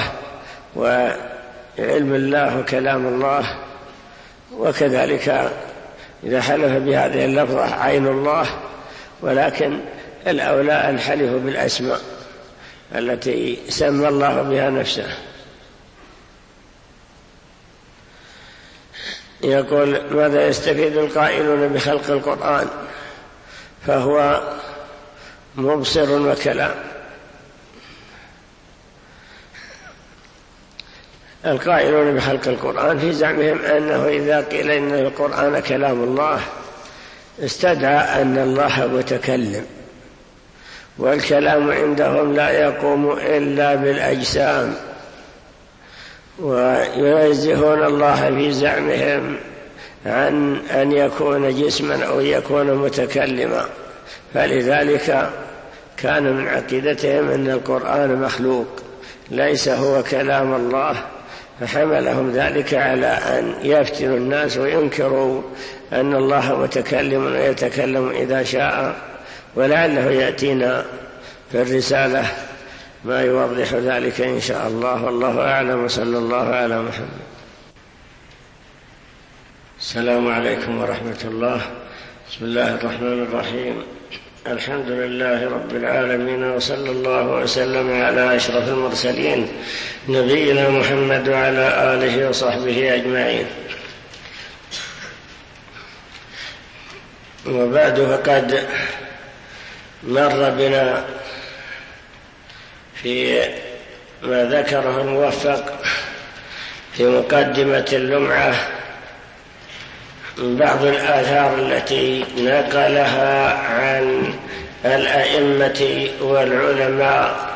وعلم الله وكلام الله، وكذلك إذا حلف بهذه اللفظة عين الله. ولكن الأولى الحلف بالأسماء التي سمى الله بها نفسه. يقول ماذا يستفيد القائلون بخلق القرآن؟ فهو مبصر وكلام. القائلون بخلق القرآن في زعمهم أنه إذا قيل إن القرآن كلام الله استدعى أن الله متكلم، والكلام عندهم لا يقوم إلا بالأجسام، وينزهون الله في زعمهم عن أن يكون جسما أو يكون متكلما، فلذلك كان من عقيدتهم أن القرآن مخلوق ليس هو كلام الله، فحملهم ذلك على أن يفتنوا الناس وينكروا أن الله متكلم ويتكلم إذا شاء، ولعله يأتينا في الرسالة ما يوضح ذلك إن شاء الله، والله أعلم، وصلى الله على محمد. السلام عليكم ورحمة الله. بسم الله الرحمن الرحيم. الحمد لله رب العالمين، وصلى الله وسلم على أشرف المرسلين نبينا محمد وعلى آله وصحبه أجمعين. وبعد، فقد مر بنا في ما ذكره الموفق في مقدمة اللمعة بعض الآثار التي نقلها عن الأئمة والعلماء،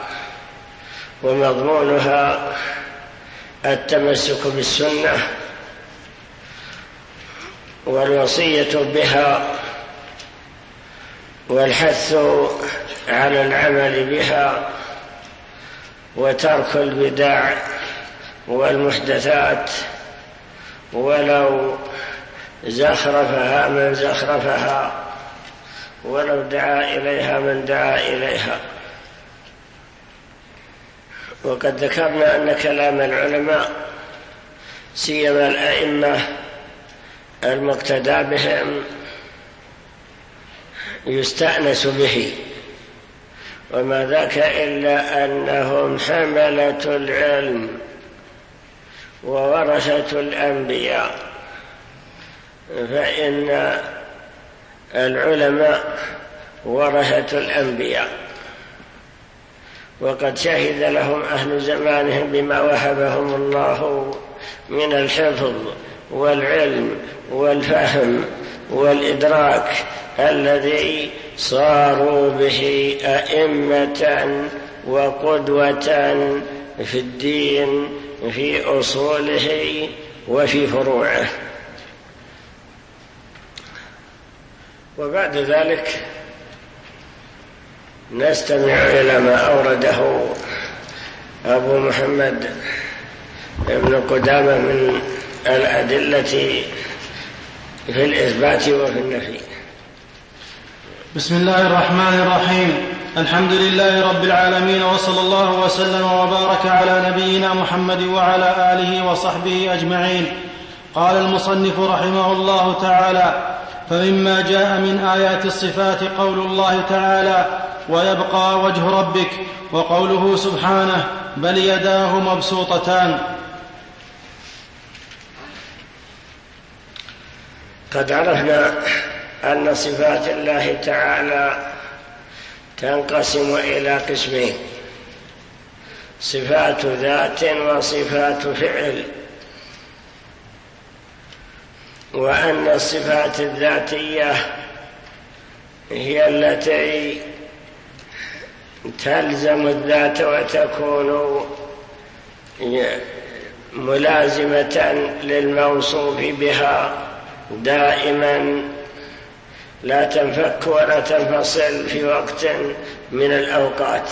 ومضمونها التمسك بالسنة والوصية بها والحث على العمل بها وترك البدع والمحدثات ولو زخرفها من زخرفها، ولو دعا إليها من دعا إليها. وقد ذكرنا أن كلام العلماء سيما الأئمة المقتدى بهم يستأنس به، وما ذاك إلا أنهم حملة العلم وورثة الأنبياء، فإن العلماء ورثة الأنبياء، وقد شهد لهم أهل زمانهم بما وهبهم الله من الحفظ والعلم والفهم والإدراك الذي صاروا به أئمة وقدوة في الدين في أصوله وفي فروعه. وبعد ذلك نستمع إلى ما أورده أبو محمد ابن قدامة من الأدلة في الإثبات وفي النفي. بسم الله الرحمن الرحيم. الحمد لله رب العالمين، وصلى الله وسلم وبارك على نبينا محمد وعلى آله وصحبه أجمعين. قال المصنف رحمه الله تعالى: فمما جاء من آيات الصفات قول الله تعالى: ويبقى وجه ربك، وقوله سبحانه: بل يداه مبسوطتان. قد عرفنا أن صفات الله تعالى تنقسم إلى قسمين: صفات ذات وصفات فعل، وأن الصفات الذاتية هي التي تلزم الذات وتكون ملازمة للموصوف بها دائما، لا تنفك ولا تنفصل في وقت من الأوقات،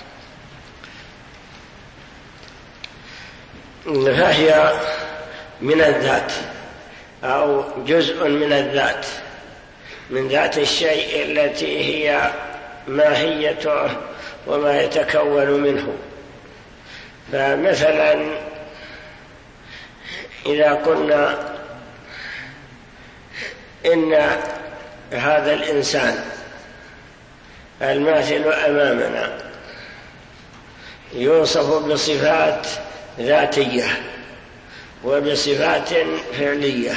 فهي من الذات أو جزء من الذات، من ذات الشيء التي هي ماهيته وما يتكون منه. فمثلا إذا قلنا إن هذا الإنسان الماثل أمامنا يوصف بصفات ذاتية وبصفات فعلية،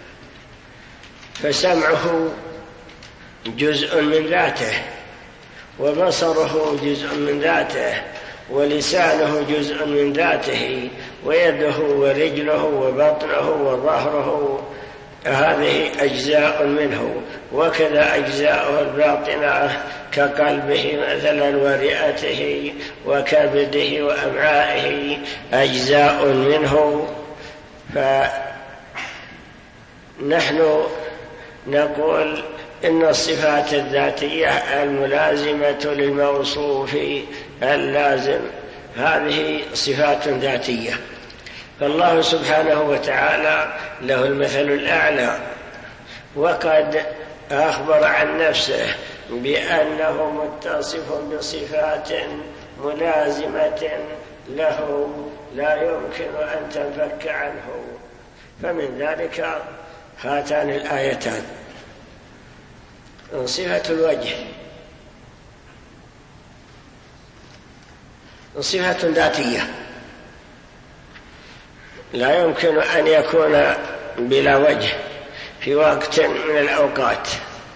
فسمعه جزء من ذاته، وبصره جزء من ذاته، ولسانه جزء من ذاته، ويده ورجله وبطنه وظهره هذه أجزاء منه، وكذا أجزاؤه الباطنة كقلبه مثلا ورئته وكبده وأمعائه أجزاء منه. فنحن نقول إن الصفات الذاتية الملازمة للموصوف اللازم هذه صفات ذاتية، فالله سبحانه وتعالى له المثل الأعلى، وقد أخبر عن نفسه بأنه متصف بصفات ملازمة له لا يمكن أن تنفك عنه، فمن ذلك هاتان الآيتان. صفة الوجه صفة ذاتية لا يمكن أن يكون بلا وجه في وقت من الأوقات،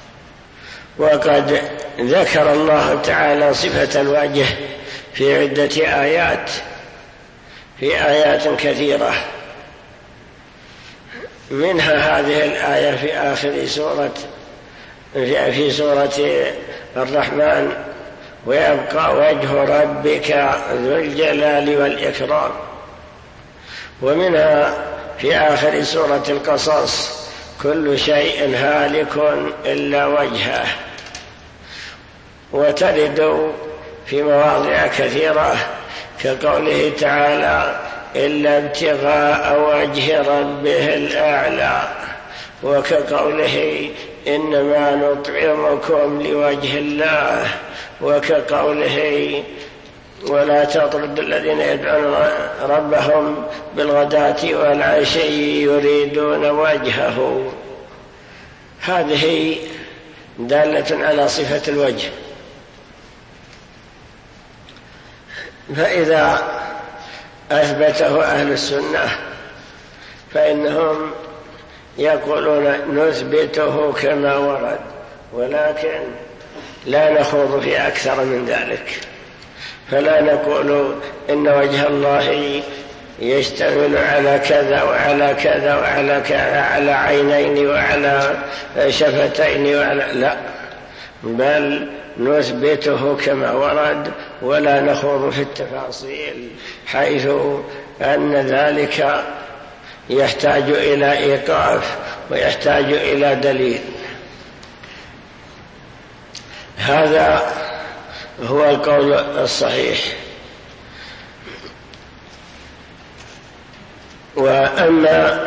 وقد ذكر الله تعالى صفة الوجه في عدة آيات في آيات كثيرة، منها هذه الآية في آخر سورة في سورة الرحمن: ويبقى وجه ربك ذو الجلال والإكرام. ومنها في آخر سورة القصص: كل شيء هالك إلا وجهه. وترد في مواضع كثيرة كقوله تعالى: إلا ابتغاء وجه ربه الأعلى، وكقوله: إنما نطعمكم لوجه الله، وكقوله: ولا تطرد الذين يدعون ربهم بالغداة والعشي يريدون وجهه. هذه دالة على صفة الوجه. فإذا أثبته أهل السنة فإنهم يقولون نثبته كما ورد، ولكن لا نخوض في أكثر من ذلك، فلا نقول إن وجه الله يشتمل على كذا وعلى كذا وعلى كذا، على عينين وعلى شفتين وعلى لا، بل نثبته كما ورد ولا نخوض في التفاصيل، حيث أن ذلك يحتاج إلى إيقاف ويحتاج إلى دليل. هذا هو القول الصحيح. وأما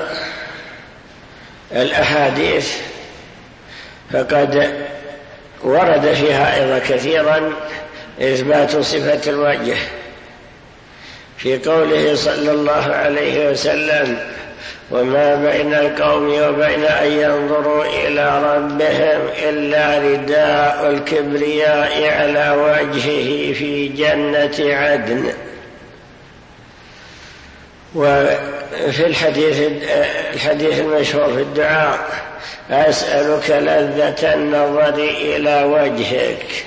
الأحاديث فقد ورد فيها أيضا كثيرا إثبات صفة الوجه، في قوله صلى الله عليه وسلم: وما بين القوم وبين أن ينظروا إلى ربهم إلا رداء الكبرياء على وجهه في جنة عدن. وفي الحديث الحديث المشهور في الدعاء: أسألك لذة النظر إلى وجهك.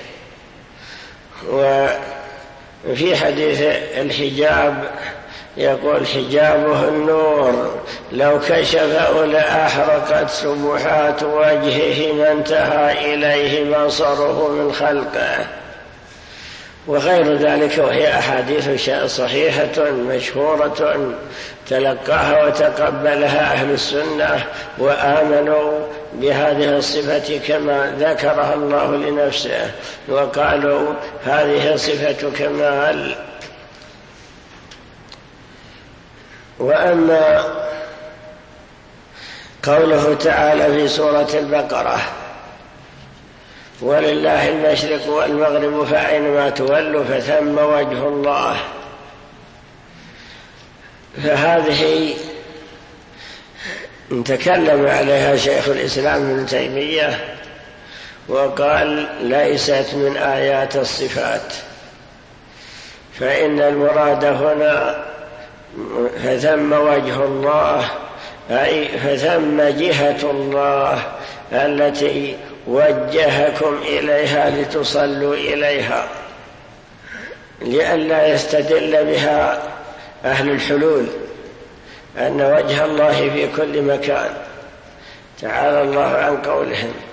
وفي حديث الحجاب يقول: حجابه النور، لو كشفه لأحرقت سبحات وجهه ما انتهى إليه بصره من خلقه، وغير ذلك، وهي أحاديث صحيحة مشهورة تلقاها وتقبلها أهل السنة وآمنوا بهذه الصفة كما ذكرها الله لنفسه، وقالوا هذه صفة كمال. وأما قوله تعالى في سورة البقرة: ولله المشرق والمغرب فأينما تولوا فثم وجه الله، فهذه تكلم عليها شيخ الإسلام ابن تيمية وقال: ليست من آيات الصفات، فإن المراد هنا فثم وجه الله، أي فثم جهة الله التي وجهكم إليها لتصلوا إليها، لئلا يستدل بها أهل الحلول أن وجه الله في كل مكان. تعالى الله عن قولهم: